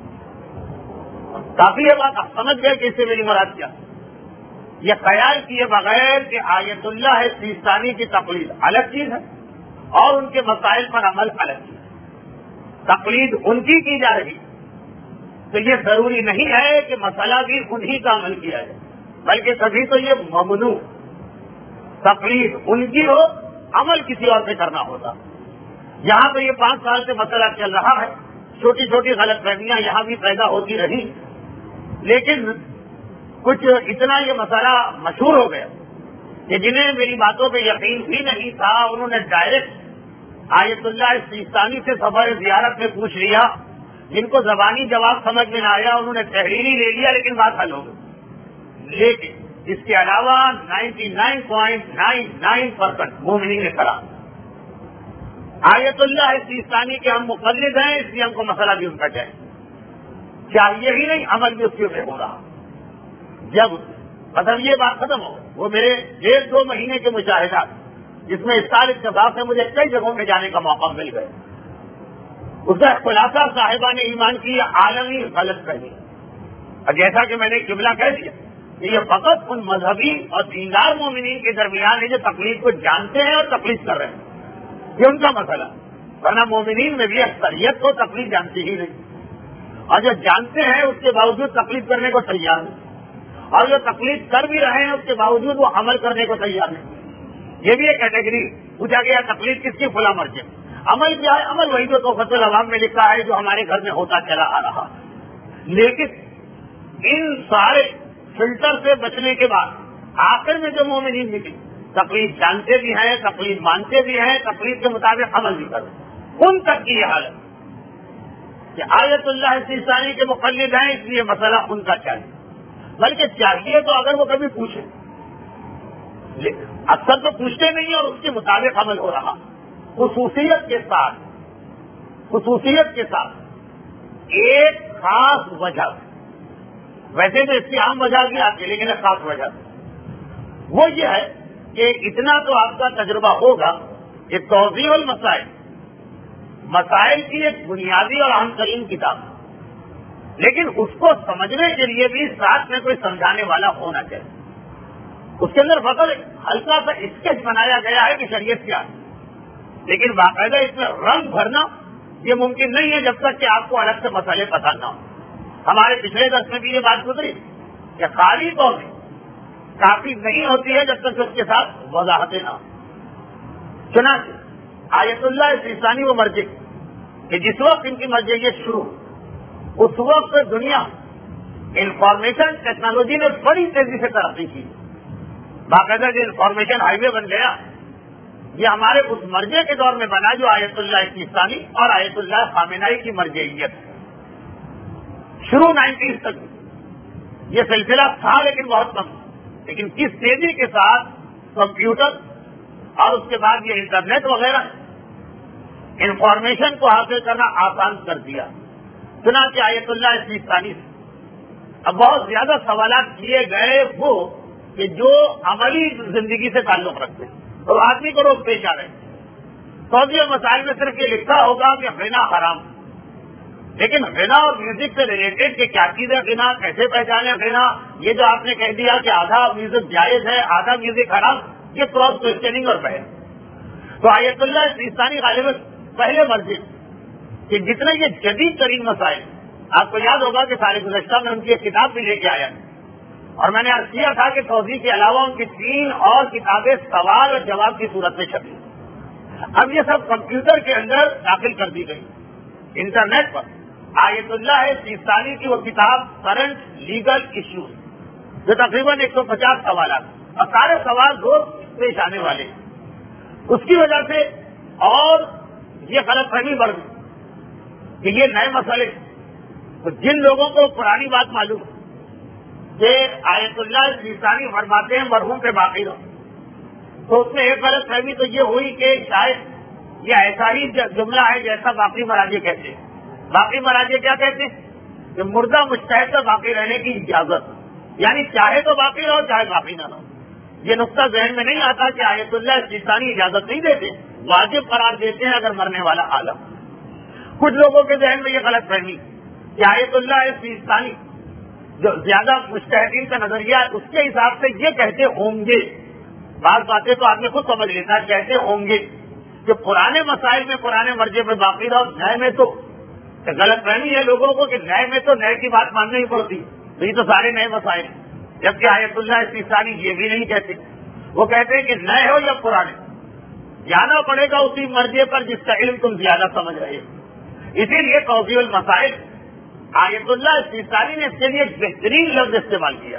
کافی یہ بات آپ سمجھ گئے کہ اس سے میری مراد کیا. یہ خیال کیے بغیر کہ آیت اللہ سیستانی کی تقلید الگ چیز ہے اور ان کے مسائل پر عمل الگ چیز ہے. تقلید ان کی جا رہی تو یہ ضروری نہیں ہے کہ مسئلہ بھی انہی کا عمل کیا جائے, بلکہ کبھی تو یہ ممنوع تقلید ان کی ہو, عمل کسی اور سے کرنا ہوتا. یہاں تو یہ 5 سال سے مسئلہ چل رہا ہے, چھوٹی چھوٹی غلط فہمیاں یہاں بھی پیدا ہوتی رہی, لیکن کچھ اتنا یہ مسئلہ مشہور ہو گیا کہ جنہیں میری باتوں پہ یقین بھی نہیں تھا, انہوں نے ڈائریکٹ آیت اللہ سیستانی سے سفر زیارت میں پوچھ لیا. جن کو زبانی جواب سمجھ میں نہ آیا انہوں نے تحریری لے لیا, لیکن بات حل ہو گئی. لیکن اس کے علاوہ 99.99% مومنین نے کرا آیت اللہ سیستانی کے ہم مقلد ہیں, اس لیے ہم کو مسئلہ بھی ان کا چاہیے. چاہیے ہی نہیں, عمل بھی اس کے ہو رہا. جب مطلب یہ بات ختم ہو, وہ میرے 1.5-2 مہینے کے مشاہدات, جس میں اس سال اتفاق سے مجھے کئی جگہوں میں جانے کا موقع مل گیا, اس کا خلاصہ صاحبان ایمان کی عالمی غلط فہمی. اور جیسا کہ میں نے جملہ کہہ دیا کہ یہ فقط ان مذہبی اور دیندار مومنین کے درمیان ہے جو تقلید کو جانتے ہیں اور تقلید کر رہے ہیں, یہ ان کا مسئلہ. ورنہ مومنین میں بھی اکثریت کو تقلید جانتی ہی نہیں, اور جو جانتے ہیں اس کے باوجود تقلید کرنے کو تیار نہیں, اور جو تقلید کر بھی رہے ہیں اس کے باوجود وہ عمل کرنے کو تیار نہیں. یہ بھی ایک کیٹیگری. پوچھا گیا تقلید کس کی, فلاں مرضی. عمل کیا ہے, عمل وہی جو تحفۃ العوام میں لکھا ہے جو ہمارے گھر میں ہوتا چلا آ رہا. لیکن ان سارے فلٹر سے بچنے کے بعد آخر میں جو مومنین ملی, تقلید جانتے بھی ہیں, تقلید مانتے بھی ہیں, تقلید کے مطابق عمل بھی کرتے, ان تک کی یہ حالت. کہ آیت اللہ سیستانی کے مقلد ہیں اس لیے مسئلہ ان کا چاہیے، بلکہ چاہیے تو اگر وہ کبھی پوچھیں، اکثر تو پوچھتے نہیں اور اس کے مطابق عمل ہو رہا، خصوصیت کے ساتھ ایک خاص وجہ، ویسے تو اس کی عام وجہ بھی آتی ہے لیکن ایک خاص وجہ وہ یہ ہے کہ اتنا تو آپ کا تجربہ ہوگا کہ توضیح المسائل مسائل کی ایک بنیادی اور اہم ترین کتاب، لیکن اس کو سمجھنے کے لیے بھی ساتھ میں کوئی سمجھانے والا ہونا چاہیے۔ اس کے اندر فقط ہلکا سا اسکیچ بنایا گیا ہے کہ شریعت کیا ہے، لیکن باقاعدہ اس میں رنگ بھرنا یہ ممکن نہیں ہے جب تک کہ آپ کو الگ سے مسئلے پتہ نہ ہو۔ ہمارے پچھلے درس میں بھی یہ بات گزری کہ خالی طور میں کافی نہیں ہوتی ہے جب تک اس کے ساتھ وضاحتیں نہ ہوں۔ چنانچہ آیت اللہ سیستانی وہ مرجع کہ جس وقت ان کی مرجعیت شروع، اس وقت دنیا انفارمیشن ٹیکنالوجی نے بڑی تیزی سے ترقی کی، باقاعدہ جو انفارمیشن ہائی وے بن گیا یہ ہمارے اس مرجع کے دور میں بنا جو آیت اللہ سیستانی اور آیت اللہ خامنائی کی مرجعیت شروع 90s تک یہ سلسلہ تھا لیکن بہت کم، لیکن کس تیزی کے ساتھ کمپیوٹر اور اس کے بعد یہ انٹرنیٹ وغیرہ انفارمیشن کو حاصل کرنا آسان کر دیا۔ چنانچہ آیت اللہ سیستانی سے اب بہت زیادہ سوالات کیے گئے وہ کہ جو عملی زندگی سے تعلق رکھتے ہیں اور آدمی کو روز پیش آ رہے ہیں۔ توضیح مسائل میں صرف یہ لکھا ہوگا کہ غنا حرام، لیکن غنا اور میوزک سے ریلیٹڈ کہ کیا چیز ہے غنا، کیسے پہچانے غنا، یہ جو آپ نے کہہ دیا کہ آدھا میوزک جائز ہے آدھا میوزک حرام، یہ کراس کوشچننگ اور بحث۔ تو آیت اللہ سیستانی غالباً پہلے مرجع کہ جتنے یہ جدید ترین مسائل، آپ کو یاد ہوگا کہ سال گزشتہ میں ان کی ایک کتاب بھی لے کے آیا اور میں نے عرض کیا تھا کہ توضیح کے علاوہ ان کی 3 اور کتابیں سوال اور جواب کی صورت میں چھپی، اب یہ سب کمپیوٹر کے اندر داخل کر دی گئی انٹرنیٹ پر۔ آیت اللہ سیستانی کی وہ کتاب کرنٹ لیگل ایشوز جو تقریباً 150 سوالات اور سارے سوال روز پیش آنے والے، اس کی وجہ سے اور یہ غلط فہمی بڑھ گئی کہ یہ نئے مسئلے، تو جن لوگوں کو پرانی بات معلوم کہ آیت اللہ سیستانی فرماتے ہیں مرحوم پہ باقی رہو، تو اس میں ایک غلط فہمی تو یہ ہوئی کہ شاید یہ ایسا ہی جملہ ہے جیسا باقی مراجع کہتے ہیں۔ باقی مراجع کیا کہتے ہیں کہ مردہ مجتہد کا باقی رہنے کی اجازت، یعنی چاہے تو باقی رہو چاہے باقی نہ رہو۔ یہ نقطہ ذہن میں نہیں آتا کہ آیت اللہ سیستانی اجازت نہیں دیتے، واجب قرار دیتے ہیں اگر مرنے والا عالم۔ کچھ لوگوں کے ذہن میں یہ غلط فہمی کہ آیت اللہ سیستانی جو زیادہ مجتہدین کا نظریہ ہے اس کے حساب سے یہ کہتے ہوں گے، بعض باتیں تو آدمی خود سمجھ لیتا ہے، کہتے ہوں گے کہ پرانے مسائل میں پرانے مرجع میں باقی رہو، نئے میں تو غلط فہمی ہے لوگوں کو کہ نئے میں تو نئے کی بات ماننی ہی پڑتی، یہ تو سارے نئے مسائل ہیں، جبکہ آیت اللہ سیستانی یہ بھی نہیں کہتے، وہ کہتے ہیں کہ نئے ہو یا پرانے جانا پڑے گا اسی مرجع پر جس کا علم تم زیادہ سمجھ رہے ہو۔ اسی لیے توضیح المسائل آیت اللہ سیستانی نے اس کے لیے ایک بہترین لفظ استعمال کیا،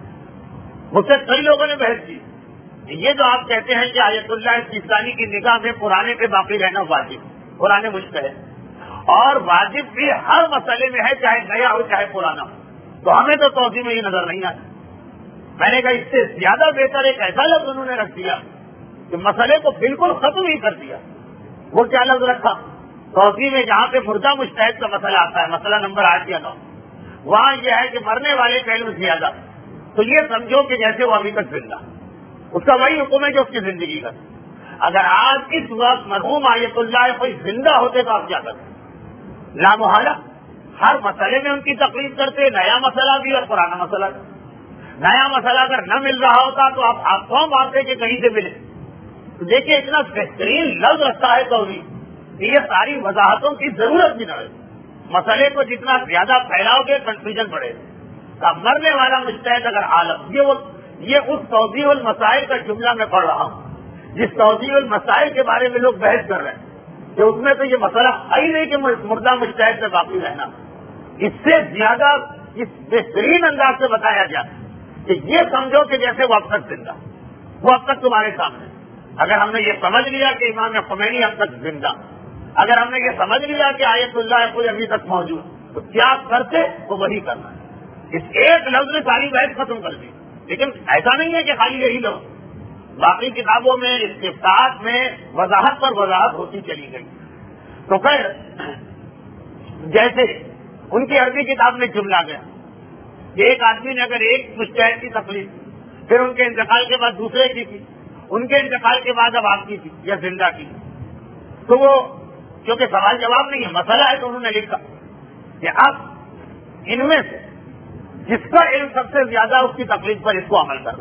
مجھ سے کئی لوگوں نے بحث کی یہ جو آپ کہتے ہیں کہ آیت اللہ سیستانی کی نگاہ میں پرانے پہ باقی رہنا واجب، پرانے مجتہد اور واجب بھی ہر مسئلے میں ہے چاہے نیا ہو چاہے پرانا ہو، تو ہمیں تو توضیح میں یہ نظر نہیں آتا۔ میں نے کہا اس سے زیادہ بہتر ایک ایسا لفظ انہوں نے رکھ دیا کہ مسئلے کو بالکل ختم ہی کر دیا۔ وہ کیا لفظ رکھا؟ توضیح میں جہاں پہ مردہ مجتہد کا مسئلہ آتا ہے، مسئلہ نمبر 8 یا 9، وہاں یہ ہے کہ مرنے والے کا علم زیادہ، تو یہ سمجھو کہ جیسے وہ ابھی تک زندہ، اس کا وہی حکم ہے جو اس کی زندگی کا۔ اگر آج اس وقت مرحوم آیت اللہ کوئی زندہ ہوتے تو آپ کیا کرتے؟ لامحالہ ہر مسئلے میں ان کی تقریر کرتے، نیا مسئلہ بھی اور پرانا مسئلہ بھی۔ نیا مسئلہ اگر نہ مل رہا ہوتا تو آپ کون مانتے کہ کہیں سے ملے؟ تو دیکھیے اتنا بہترین لفظ رکھتا ہے توضیح کہ یہ ساری وضاحتوں کی ضرورت بھی نہ رہے، مسئلے کو جتنا زیادہ پھیلاؤ گے کنفیوژن بڑھے گا۔ مرنے والا مجتہد اگر عالم، یہ اس توضیح المسائل کا جملہ میں پڑھ رہا ہوں جس توضیح المسائل کے بارے میں لوگ بحث کر رہے ہیں کہ اس میں تو یہ مسئلہ ہے ہی نہیں کہ مردہ مجتہد سے باقی رہنا، اس سے زیادہ اس بہترین انداز سے بتایا جاتا کہ یہ سمجھو کہ جیسے وہ اب تک زندہ، وہ اب تک تمہارے سامنے۔ اگر ہم نے یہ سمجھ لیا کہ امام خمینی اب تک زندہ اگر ہم نے یہ سمجھ لیا کہ آیت اللہ کوئی ابھی تک موجود تو کیا کرتے وہ وہی کرنا ہے. اس ایک لفظ نے ساری بحث ختم کر دی. لیکن ایسا نہیں ہے کہ خالی یہی لفظ، باقی کتابوں میں استفتاء میں وضاحت پر وضاحت ہوتی چلی گئی. تو خیر جیسے ان کی عربی کتاب میں جملہ گیا کہ ایک آدمی نے اگر ایک مجتہد کی تقلید پھر ان کے انتقال کے بعد دوسرے کی تھی، ان کے انتقال کے بعد اب آپ کی تھی یا زندہ کی، تو وہ کیونکہ سوال جواب نہیں ہے مسئلہ ہے تو انہوں نے لکھا کہ اب ان میں سے جس کا علم سب سے زیادہ اس کی تقلید پر اس کو عمل کرنا.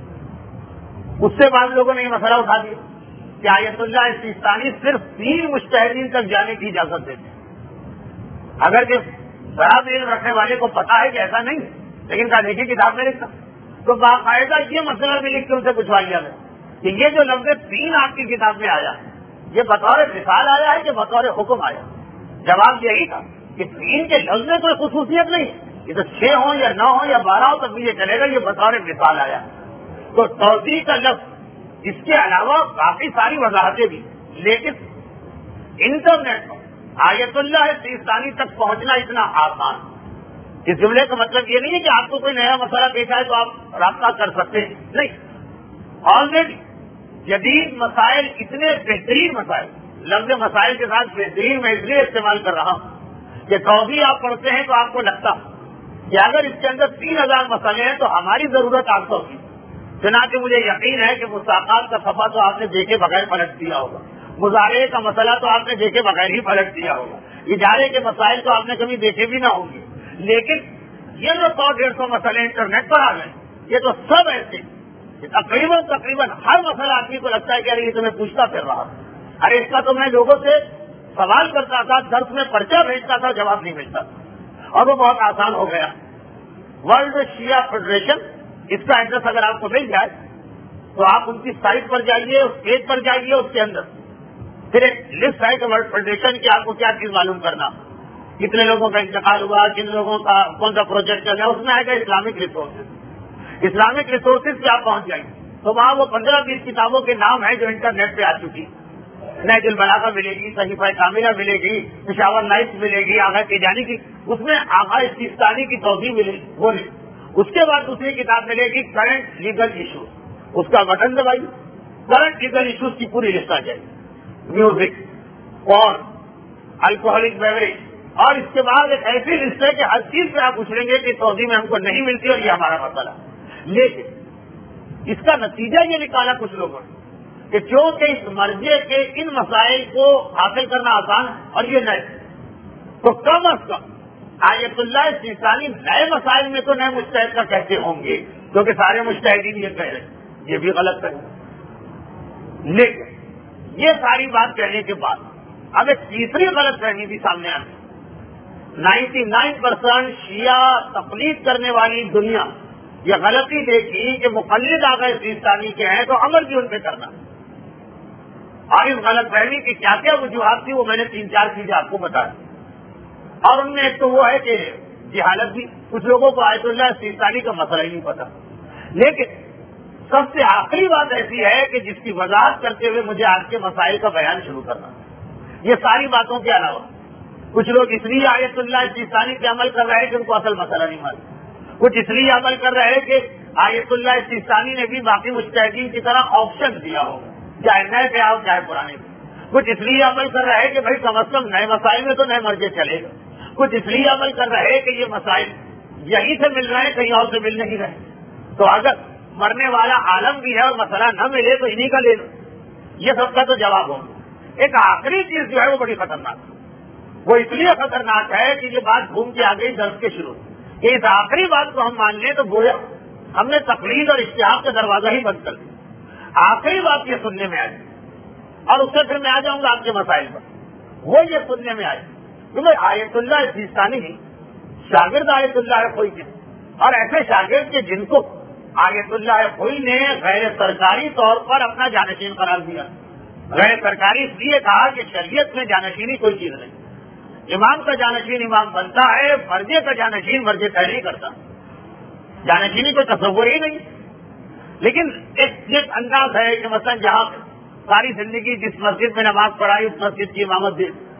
اس سے بعد لوگوں نے یہ مسئلہ اٹھا دیا کہ آیت اللہ سیستانی صرف 3 مجتہدین تک جانے کی اجازت دیتے ہیں. اگر کہ خراب علم رکھنے والے کو پتا ہے کہ ایسا نہیں لیکن کہا دیکھیے کتاب میں لکھا، تو باقاعدہ یہ مسئلہ بھی لکھ کے ان سے پوچھوا لیا گیا کہ یہ جو لفظ 3 آپ کی کتاب میں آیا یہ بطور مثال آیا ہے کہ بطور حکم آیا. جواب یہی تھا کہ 3 کے لفظ میں کوئی خصوصیت نہیں، یہ تو 6 ہوں یا 9 ہوں یا 12 ہو تب بھی یہ چلے گا، یہ بطور مثال آیا. تو توضیح کا لفظ اس کے علاوہ کافی ساری وضاحتیں بھی، لیکن انٹرنیٹ پر آیت اللہ سیستانی تک پہنچنا اتنا آسان. اس جملے کا مطلب یہ نہیں ہے کہ آپ کو کوئی نیا مسئلہ پیش آئے تو آپ رابطہ کر سکتے ہیں، نہیں. آلریڈی جدید مسائل اتنے بہترین مسائل، لفظ مسائل کے ساتھ بہترین میں اس لیے استعمال کر رہا ہوں کہ توضیح آپ پڑھتے ہیں تو آپ کو لگتا کہ اگر اس کے اندر 3000 مسئلے ہیں تو ہماری ضرورت 800 کی. چنانچہ مجھے یقین ہے کہ مستحقات کا صفحہ تو آپ نے دیکھے بغیر پلٹ دیا ہوگا، مظاہرے کا مسئلہ تو آپ نے دیکھے بغیر ہی پلٹ دیا ہوگا، اجارے کے مسائل تو آپ نے کبھی دیکھے بھی نہ ہوں گے. لیکن یہ جو 100-150 مسئلے انٹرنیٹ پر آ گئے یہ تو سب ایسے تقریباً ہر مسئلہ آدمی کو لگتا ہے کہ ارے یہ تو میں پوچھتا پھر رہا، ارے اس کا تو میں لوگوں سے سوال کرتا تھا، درس میں پرچہ بھیجتا تھا، جواب نہیں ملتا تھا، اور وہ بہت آسان ہو گیا. ورلڈ شیعہ فیڈریشن اس کا ایڈریس اگر آپ کو مل جائے تو آپ ان کی سائٹ پر جائیے، اس پیج پر جائیے، اس کے اندر پھر ایک لسٹ ہے کہ ورلڈ فیڈریشن کی آپ کو کیا چیز معلوم کرنا، کتنے لوگوں کا انتقال ہوا، کن لوگوں کا کون سا پروجیکٹ چل رہا ہے. اس میں آئے گا اسلامک ریسورسز پہ آپ پہنچ جائیں گے تو وہاں وہ 15-20 کتابوں کے نام ہیں جو انٹرنیٹ پہ آ چکی. نہج البلاغہ ملے گی، صحیفہ کاملہ ملے گی، پشاور لائف ملے گی، آغا تیجانی کی، اس میں آغا سیستانی کی توضیح ملے گی وہ لے. اس کے بعد دوسری کتاب ملے گی کرنٹ لیگل ایشوز، اس کا بٹن دبائیے، کرنٹ لیگل ایشوز کی پوری لسٹ آ جائے گی. میوزک، پورن، الکوہلک بیوریج، اور اس کے بعد ایک ایسی لسٹ ہے کہ ہر چیز پہ آپ پوچھیں گے کہ توضیح میں ہم کو نہیں ملتی اور یہ ہمارا مسئلہ. لیکن اس کا نتیجہ یہ نکالا کچھ لوگوں نے کہ چونکہ اس مرجع کے ان مسائل کو حاصل کرنا آسان ہے اور یہ نئے، تو کم از کم آیت اللہ سیستانی نئے مسائل میں تو نئے مجتہد کا کہتے ہوں گے، کیونکہ سارے مجتہدین یہ کہہ رہے ہیں، یہ بھی غلط ہے. لیکن یہ ساری بات کہنے کے بعد اب ایک تیسری غلط فہمی بھی سامنے آتی ہے. 99% شیعہ تقلید کرنے والی دنیا یہ غلطی دیکھی کہ مقلد آغا سیستانی کے ہیں تو عمل بھی ان پہ کرنا. اور اس غلط فہمی کی کیا کیا وجوہات تھی وہ میں نے 3-4 چیزیں آپ کو بتا دی. اور ان میں ایک تو وہ ہے کہ جہالت بھی، کچھ لوگوں کو آیت اللہ سیستانی کا مسئلہ ہی نہیں پتا. لیکن سب سے آخری بات ایسی ہے کہ جس کی وضاحت کرتے ہوئے مجھے آج کے مسائل کا بیان شروع کرنا. یہ ساری باتوں کے علاوہ کچھ لوگ اس لیے آیت اللہ سیستانی پہ عمل کر رہے ہیں کہ ان کو اصل مسئلہ نہیں معلوم، کچھ اس لیے عمل کر رہے ہیں کہ آیت اللہ سیستانی نے بھی باقی مجتہدین کی طرح آپشن دیا ہو، چاہے نئے پہ آؤ چاہے پرانے پہ. کچھ اس لیے عمل کر رہے ہیں کہ بھائی کم از کم نئے مسائل میں تو نئے مرجع چلے گا. کچھ اس لیے عمل کر رہے ہیں کہ یہ مسائل یہیں سے مل رہے ہیں، کہیں اور سے مل نہیں رہے، تو اگر مرنے والا عالم بھی ہے اور مسئلہ نہ ملے تو انہیں کا لے لو. یہ سب کا تو جواب ہوگا. ایک آخری چیز جو ہے وہ بڑی خطرناک ہے. وہ اس لیے خطرناک ہے کہ یہ بات گھوم کے آ گئی درس کے شروع کہ اس آخری بات کو ہم مان لیں تو گویا ہم نے تقلید اور اجتہاد کا دروازہ ہی بند کر دیا. آخری بات یہ سننے میں آئی اور اس سے پھر میں آ جاؤں گا آپ کے مسائل پر. وہ یہ سننے میں آئی کہ آیت اللہ سیستانی شاگرد آیت اللہ خوئی کے، اور ایسے شاگرد کے جن کو آیت اللہ خوئی نے غیر سرکاری طور پر اپنا جانشین قرار دیا. غیر سرکاری اس لیے کہا کہ شریعت میں جانشینی کوئی چیز نہیں. امام کا جانشین امام بنتا ہے، مرجع کا جانشین مرجع طے نہیں کرتا. جانشینی کوئی تصور ہی نہیں. لیکن ایک انداز ہے کہ مثلا جہاں ساری زندگی جس مسجد میں نماز پڑھائی اس مسجد کی امامت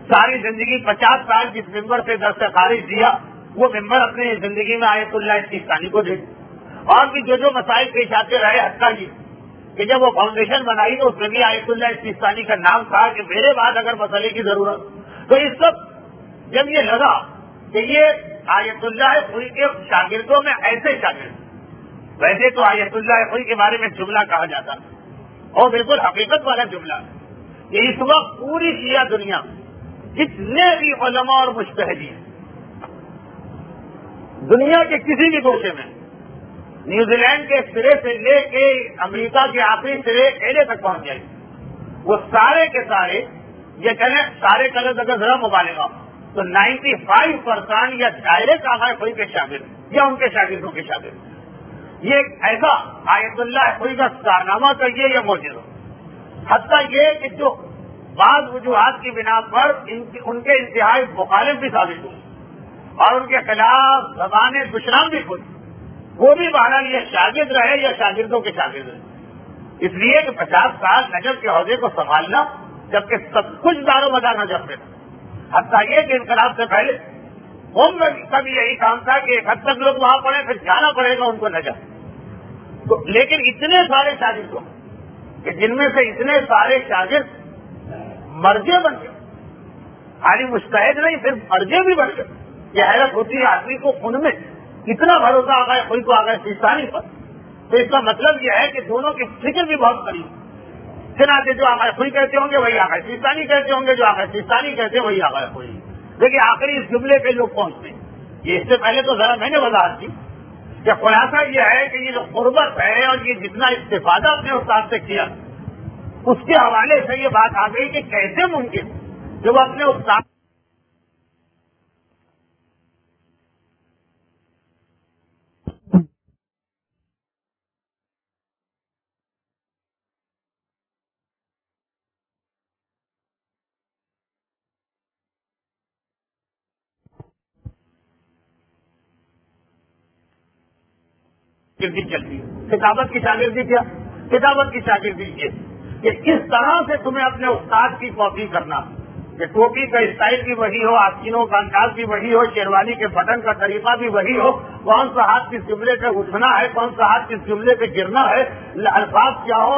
ساری زندگی 50 سال جس ممبر سے درس خارج دیا وہ ممبر اپنی زندگی میں آیت اللہ سیستانی کو دے. اور بھی جو مسائل پیش آتے رہے، حتیٰ یہ کہ جب وہ فاؤنڈیشن بنائی تو اس میں بھی آیت اللہ سیستانی کا نام تھا کہ میرے بعد اگر مسئلے کی ضرورت. تو اس وقت جب یہ لگا کہ یہ آیت اللہ خوئی کے شاگردوں میں ایسے شاگرد، ویسے تو آیت اللہ خوئی کے بارے میں جملہ کہا جاتا اور بالکل حقیقت والا جملہ کہ اس وقت پوری شیعہ دنیا جتنے بھی علماء اور مجتہدین دنیا کے کسی بھی گوشے میں، نیوزی لینڈ کے سرے سے لے کے امریکہ کے آخری سرے ایلے تک پہنچ جائے، وہ سارے کے سارے یہ کہیں سارے کلر اگر ذرا مبالغہ تو 95% یا ڈائریکٹ آغا خوئی کے شاگرد یا ان کے شاگردوں کے شاگرد. یہ ایک ایسا آیت اللہ خوئی کا کارنامہ کہیے یا معجزہ. حتیٰ یہ کہ جو بعض وجوہات کی بنا پر ان کے انتہائی مخالف بھی ثابت ہوئے اور ان کے خلاف زبانیں دشنام بھی کھلی، وہ بھی بہرحال یہ شاگرد رہے یا شاگردوں کے شاگرد رہے. اس لیے کہ 50 سال نجف کے عہدے کو سنبھالنا جبکہ سب کچھ دار و مدار نجف میں تھا. حتیٰ یہ کہ انقلاب سے پہلے ان کا بھی یہی کام تھا کہ ایک حد تک لوگ وہاں پڑے پھر جانا پڑے گا ان کو نجف. تو لیکن اتنے سارے شاگردوں کہ جن میں سے اتنے سارے شاگرد مرجے بن گئے، خالی مجتہد نہیں صرف مرجے بھی بن گئے. یہ حیرت ہوتی ہے آدمی کو ان میں اتنا بھروسہ آ گیا خوئی کو آ گیا سیستانی پر. تو اس کا مطلب یہ ہے کہ دونوں کی فکر بھی بہت قریب. چنانچہ جو آقا خوئی کہتے ہوں گے وہی آقا سیستانی کہتے ہوں گے، جو آقا سیستانی کہتے ہیں وہی آقا خوئی. لیکن آخری اس جملے پہ لوگ پہنچتے ہیں. یہ اس سے پہلے تو ذرا میں نے وضاحت کی کہ خلاصہ یہ ہے کہ یہ جو قربت ہے اور یہ جتنا استفادہ اپنے استاد سے کیا اس کے حوالے سے یہ بات آ گئی کہ کیسے ممکن کہ وہ اپنے استاد چلتی ہے. کتابت کی شاگردی کیا؟ کتابت کی شاگردی یہ کہ اس طرح سے تمہیں اپنے استاد کی کاپی کرنا کہ ٹوپی کا اسٹائل بھی وہی ہو، آستینوں کا انداز بھی وہی ہو، شیروانی کے بٹن کا طریقہ بھی وہی ہو، کون سا ہاتھ کس جملے پہ اٹھنا ہے، کون سا ہاتھ کس جملے پہ گرنا ہے، الفاظ کیا ہو،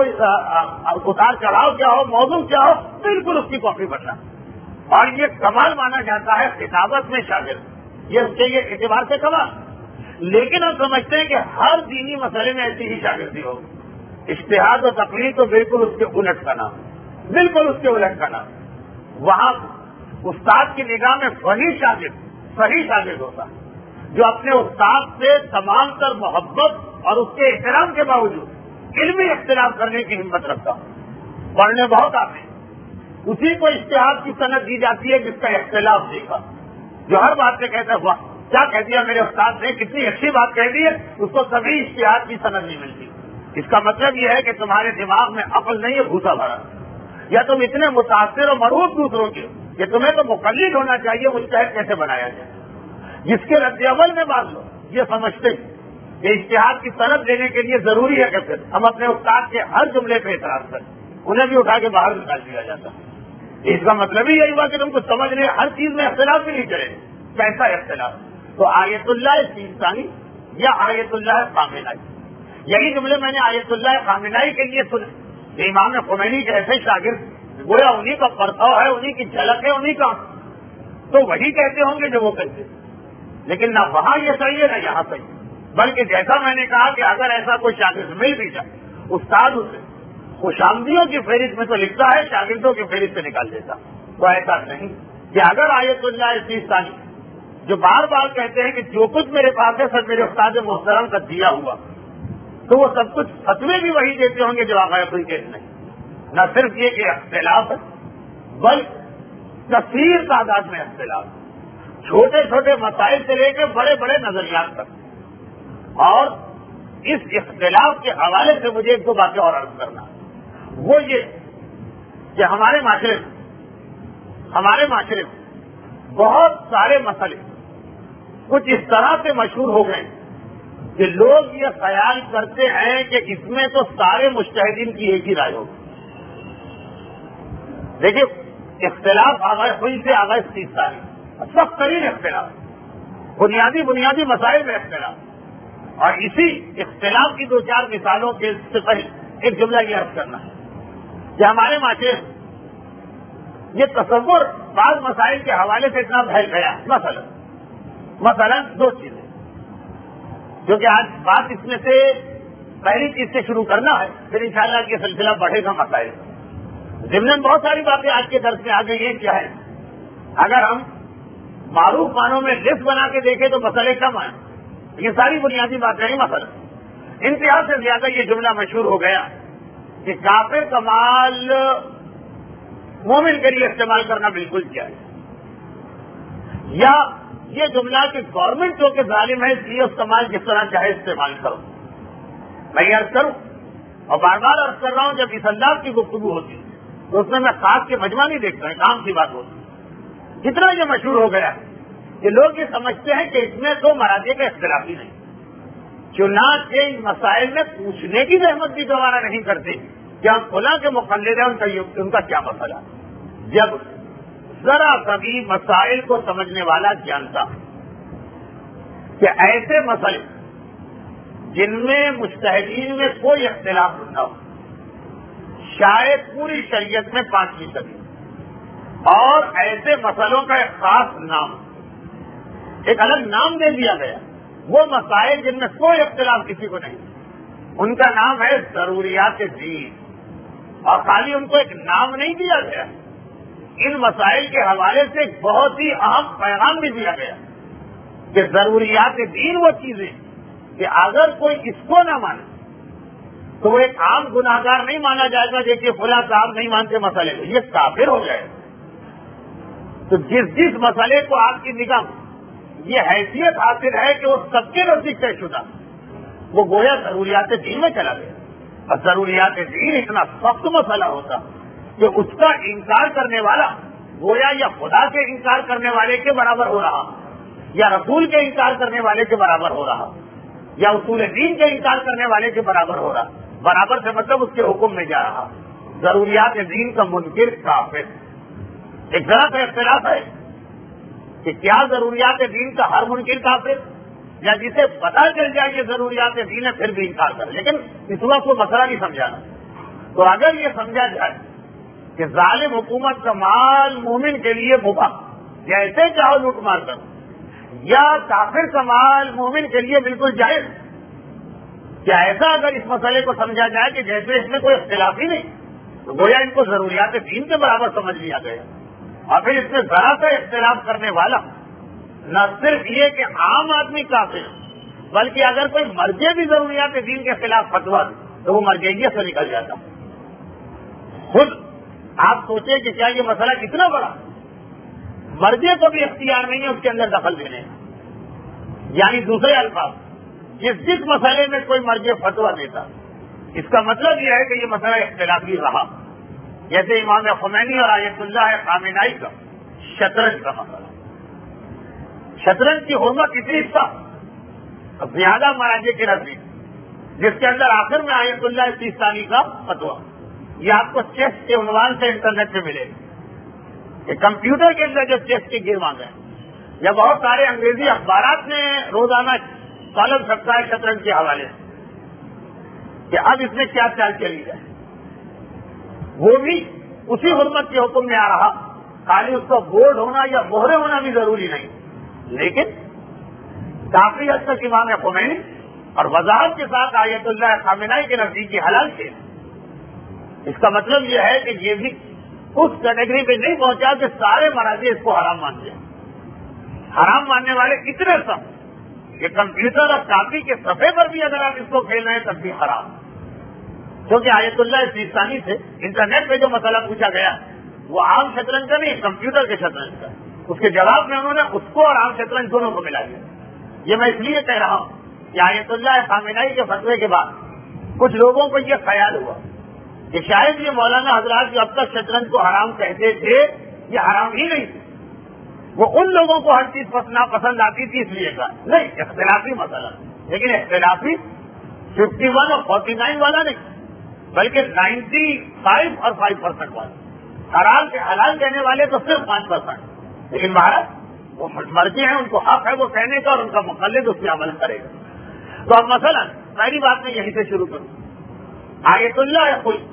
اتار چڑھاؤ کیا ہو، موضوع کیا ہو، بالکل اس کی کاپی بننا. اور یہ کمال مانا جاتا ہے کتابت میں شاگرد، یہ اس کے یہ اعتبار سے کمال. لیکن ہم سمجھتے ہیں کہ ہر دینی مسئلے میں ایسی ہی شاگردی ہو. اجتہاد و تقلید تو بالکل اس کے الٹ کا نام، بالکل اس کے الٹ کا نام. وہاں استاد کی نگاہ میں وہی شاگرد صحیح شاگرد ہوتا ہے جو اپنے استاد سے تمام تر محبت اور اس کے احترام کے باوجود علمی اختلاف کرنے کی ہمت رکھتا ہوں. پڑھنے بہت آتے ہیں، اسی کو اجتہاد کی سند دی جاتی ہے جس کا اختلاف دیکھا، جو ہر بات سے کہتا ہے واہ کیا کہہ دیا میرے استاد نے، کتنی اچھی بات کہہ دی ہے، اس کو کبھی اجتہاد کی سند نہیں ملتی. اس کا مطلب یہ ہے کہ تمہارے دماغ میں عقل نہیں ہے، بھوسا بھرا، یا تم اتنے متاثر اور مرعوب دوسروں کے کہ تمہیں تو مقلد ہونا چاہیے مجتہد کیسے بنایا جائے. جس کے رد عمل میں مان لو یہ سمجھتے کہ اجتہاد کی سند لینے کے لیے ضروری ہے کہ پھر ہم اپنے استاد کے ہر جملے پہ اعتراض کریں، انہیں بھی اٹھا کے باہر نکال دیا جاتا. اس کا مطلب ہی یہی ہوا کہ تم کو سمجھ رہے ہر چیز میں اختلاف بھی نہیں کرے. کیسا اختلاف؟ تو آیت اللہ سیستانی یا آیت اللہ خامنائی، یہی جملے میں نے آیت اللہ خامنائی کے لیے سنے. امام خمینی کے ایسے شاگرد گویا انہی کا پرتاؤ ہے، انہی کی جھلک ہے، انہی کا، تو وہی کہتے ہوں گے جو وہ کہتے. لیکن نہ وہاں یہ صحیح ہے نہ یہاں صحیح. بلکہ جیسا میں نے کہا کہ اگر ایسا کوئی شاگرد مل بھی جائے، استاد اسے خوش آمدیوں کی فہرست میں تو لکھتا ہے، شاگردوں کی فہرست سے نکال دیتا. تو ایسا نہیں کہ اگر آیت اللہ سیستانی جو بار بار کہتے ہیں کہ جو کچھ میرے پاس ہے سب میرے استاد محترم کا دیا ہوا، تو وہ سب کچھ فتوے بھی وہی دیتے ہوں گے جو آقا کوئی کہتے نہیں. نہ صرف یہ کہ اختلاف ہے بلکہ کثیر تعداد میں اختلاف، چھوٹے چھوٹے مسائل سے لے کے بڑے بڑے نظریات تک. اور اس اختلاف کے حوالے سے مجھے ایک دو باتیں اور عرض کرنا، وہ یہ کہ ہمارے معاشرے میں بہت سارے مسئلے کچھ اس طرح سے مشہور ہو گئے کہ لوگ یہ خیال کرتے ہیں کہ اس میں تو سارے مجتہدین کی ایک ہی رائے ہوگی. دیکھیے اختلاف ہوئی سے آغاز 30 تاریخ، سخت ترین اختلاف، بنیادی مسائل میں اختلاف. اور اسی اختلاف کی 2-4 مثالوں کے سے پہلے ایک جملہ یہ عرض کرنا ہے کہ ہمارے معاشرے یہ تصور بعض مسائل کے حوالے سے اتنا پھیل گیا. مثلا 2 چیزیں، کیونکہ آج بات اس میں سے پہلی چیز سے شروع کرنا ہے، پھر انشاءاللہ یہ سلسلہ بڑھے گا مسائل. ضمن بہت ساری باتیں آج کے درس میں آ گئی ہیں. کیا ہے؟ اگر ہم معروف معنوں میں لسٹ بنا کے دیکھیں تو مسئلے کم ہیں. یہ ساری بنیادی باتیں ہیں. مثلا انتہا سے زیادہ یہ جملہ مشہور ہو گیا کہ کافر کا مال مومن کے لیے استعمال کرنا بالکل جائز، یا یہ جملہ کہ گورنمنٹ جو کہ ظالم ہے اس لیے اس کا مال جس طرح چاہے استعمال کرو. میں یہ عرض کروں اور بار بار عرض کر رہا ہوں، جب اس انداز کی گفتگو ہوتی ہے تو اس میں خاص کے مجمع نہیں دیکھتا ہوں، کام کی بات ہوتی ہے. جتنا یہ مشہور ہو گیا کہ لوگ یہ سمجھتے ہیں کہ اس میں 2 مراتب کا اختلاف ہی نہیں، چنانچہ ان مسائل میں پوچھنے کی زحمت بھی گوارا نہیں کرتے کہ ہم فلاں کے مقلد ہیں ان کا کیا مسئلہ. جب ذرا کبھی مسائل کو سمجھنے والا جانتا کہ ایسے مسئلے جن میں مجتہدین میں کوئی اختلاف نہ ہو، شاید پوری شریعت میں 5ویں صدی، اور ایسے مسئلوں کا ایک خاص نام، ایک الگ نام دے دیا گیا، وہ مسائل جن میں کوئی اختلاف کسی کو نہیں، ان کا نام ہے ضروریات دین. اور خالی ان کو ایک نام نہیں دیا گیا، ان مسائل کے حوالے سے ایک بہت ہی اہم پیغام بھی دیا گیا کہ ضروریات دین وہ چیزیں کہ اگر کوئی اس کو نہ مانے تو وہ ایک عام گناہگار نہیں مانا جائے گا. دیکھیے فلاں صاحب نہیں مانتے مسئلے کو، یہ کافر ہو جائے گا. تو جس مسئلے کو آپ کی نگاہ یہ حیثیت حاصل ہے کہ وہ سب کے نزدیک طے شدہ، وہ گویا ضروریات دین میں چلا گیا. اور ضروریات دین اتنا سخت مسئلہ ہوتا کہ اس کا انکار کرنے والا گویا یا خدا کے انکار کرنے والے کے برابر ہو رہا، یا رسول کے انکار کرنے والے کے برابر ہو رہا، یا اصول دین کے انکار کرنے والے کے برابر ہو رہا. برابر سے مطلب اس کے حکم میں جا رہا. ضروریات دین کا منکر کافر. ایک ذرا سا اختلاف ہے کہ کیا ضروریات دین کا ہر منکر کافر، یا جسے پتہ چل جائے کہ ضروریات دین ہے پھر بھی انکار کر. لیکن اس وقت کو مسئلہ نہیں سمجھانا. تو اگر یہ سمجھا جائے کہ ظالم حکومت کا مال مومن کے لیے مباح، جیسے چاہو لوٹ مار کرو، یا کافر کا مال مومن کے لیے بالکل جائز، کیا ایسا اگر اس مسئلے کو سمجھا جائے کہ جیسے اس میں کوئی اختلاف ہی نہیں، تو گویا ان کو ضروریات دین کے برابر سمجھ لیا گیا. اور پھر اس میں ذرا سا اختلاف کرنے والا نہ صرف یہ کہ عام آدمی کافر، بلکہ اگر کوئی مرجع بھی ضروریات دین کے خلاف فتویٰ دے تو وہ مرجعیت سے نکل جاتا. خود آپ سوچیں کہ کیا یہ مسئلہ کتنا بڑا، مرجع کو بھی اختیار نہیں ہے اس کے اندر دخل دینے. یعنی دوسرے الفاظ یہ جس مسئلے میں کوئی مرجع فتویٰ دیتا، اس کا مطلب یہ ہے کہ یہ مسئلہ اختلافی رہا. جیسے امام خمینی اور آیت اللہ خامنائی کا شطرنج کا مسئلہ. شطرنج کی حرمت اتنی زیادہ مراجع کے نزدیک، جس کے اندر آخر میں آیت اللہ سیستانی کا فتویٰ، یہ آپ کو چیس کے عنوان سے انٹرنیٹ پہ ملے گا. کہ کمپیوٹر کے اندر جو چیس کی گیم آ گئے، یا بہت سارے انگریزی اخبارات نے روزانہ کالم چھپتا ہے شطرنج کے حوالے سے کہ اب اس میں کیا چال چلی جائے، وہ بھی اسی حرمت کے حکم میں آ رہا. خالی اس کو بورڈ ہونا یا مہرے ہونا بھی ضروری نہیں، لیکن کافی حد تک امام خمینی اور وضاحت کے ساتھ آیت اللہ خامنائی کے نزدیک کی حلال تھے. اس کا مطلب یہ ہے کہ یہ بھی اس کیٹیگری پہ نہیں پہنچا کہ سارے مراجع اس کو حرام مانتے ہیں. حرام ماننے والے اتنے سب کہ کمپیوٹر اور کاپی کے صفحے پر بھی اگر آپ اس کو کھیل رہے ہیں تب بھی حرام. کیونکہ آیت اللہ سیستانی سے انٹرنیٹ پہ جو مسئلہ پوچھا گیا وہ عام شطرنج کا نہیں، کمپیوٹر کے شطرنج کا. اس کے جواب میں انہوں نے اس کو اور عام شطرنج دونوں کو ملا دیا. یہ میں اس لیے کہہ رہا ہوں کہ آیت اللہ خامنائی کے فتوے کے بعد کچھ لوگوں کو یہ خیال ہوا کہ شاید یہ مولانا حضرات جو اب تک شطرنج کو حرام کہتے تھے یہ حرام ہی نہیں تھے، وہ ان لوگوں کو ہر چیز پسند آتی تھی اس لیے کہا نہیں، اختلافی مسئلہ. لیکن اختلافی 51 اور 49 والا نہیں، بلکہ 95 اور 5% والا. حرام کے حلال کہنے والے تو صرف 5%، لیکن مہاراج وہ مرضی ہیں، ان کو حق ہے وہ کہنے کا، اور ان کا مقلد اس پہ عمل کرے گا۔ تو اب مثلا پہلی بات میں یہیں سے شروع کروں، آیت اللہ یا کوئی،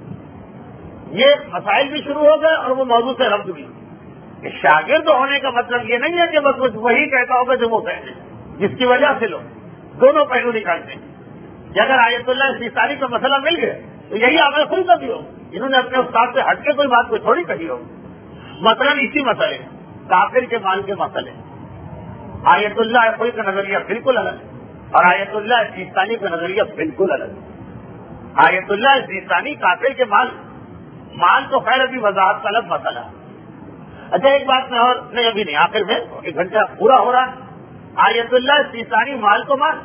یہ مسائل بھی شروع ہو گئے اور وہ موضوع سے ربط بھی۔ شاگرد ہونے کا مطلب یہ نہیں ہے کہ بس وہی کہتا ہوگا جو وہ کہتے ہیں، جس کی وجہ سے لوگ دونوں پہلو نکالتے ہیں کہ اگر آیت اللہ سیستانی کا مسئلہ مل گیا تو یہی عمل خود کا بھی ہو، انہوں نے اپنے استاد سے ہٹ کے کوئی بات کوئی تھوڑی کہی ہو۔ مثلاً اسی مسئلے کافر کے مال کے مسئلے، آیت اللہ کوئی کا نظریہ بالکل الگ ہے اور آیت اللہ سیستانی کا نظریہ بالکل الگ ہے۔ آیت اللہ سیستانی کافر کے مال تو خیر ابھی وضاحت طلب مسئلہ ہے۔ اچھا ایک بات میں اور نہیں، ابھی نہیں، آخر میں 1 گھنٹہ پورا ہو رہا ہے۔ آیت اللہ سیستانی مال کو مال،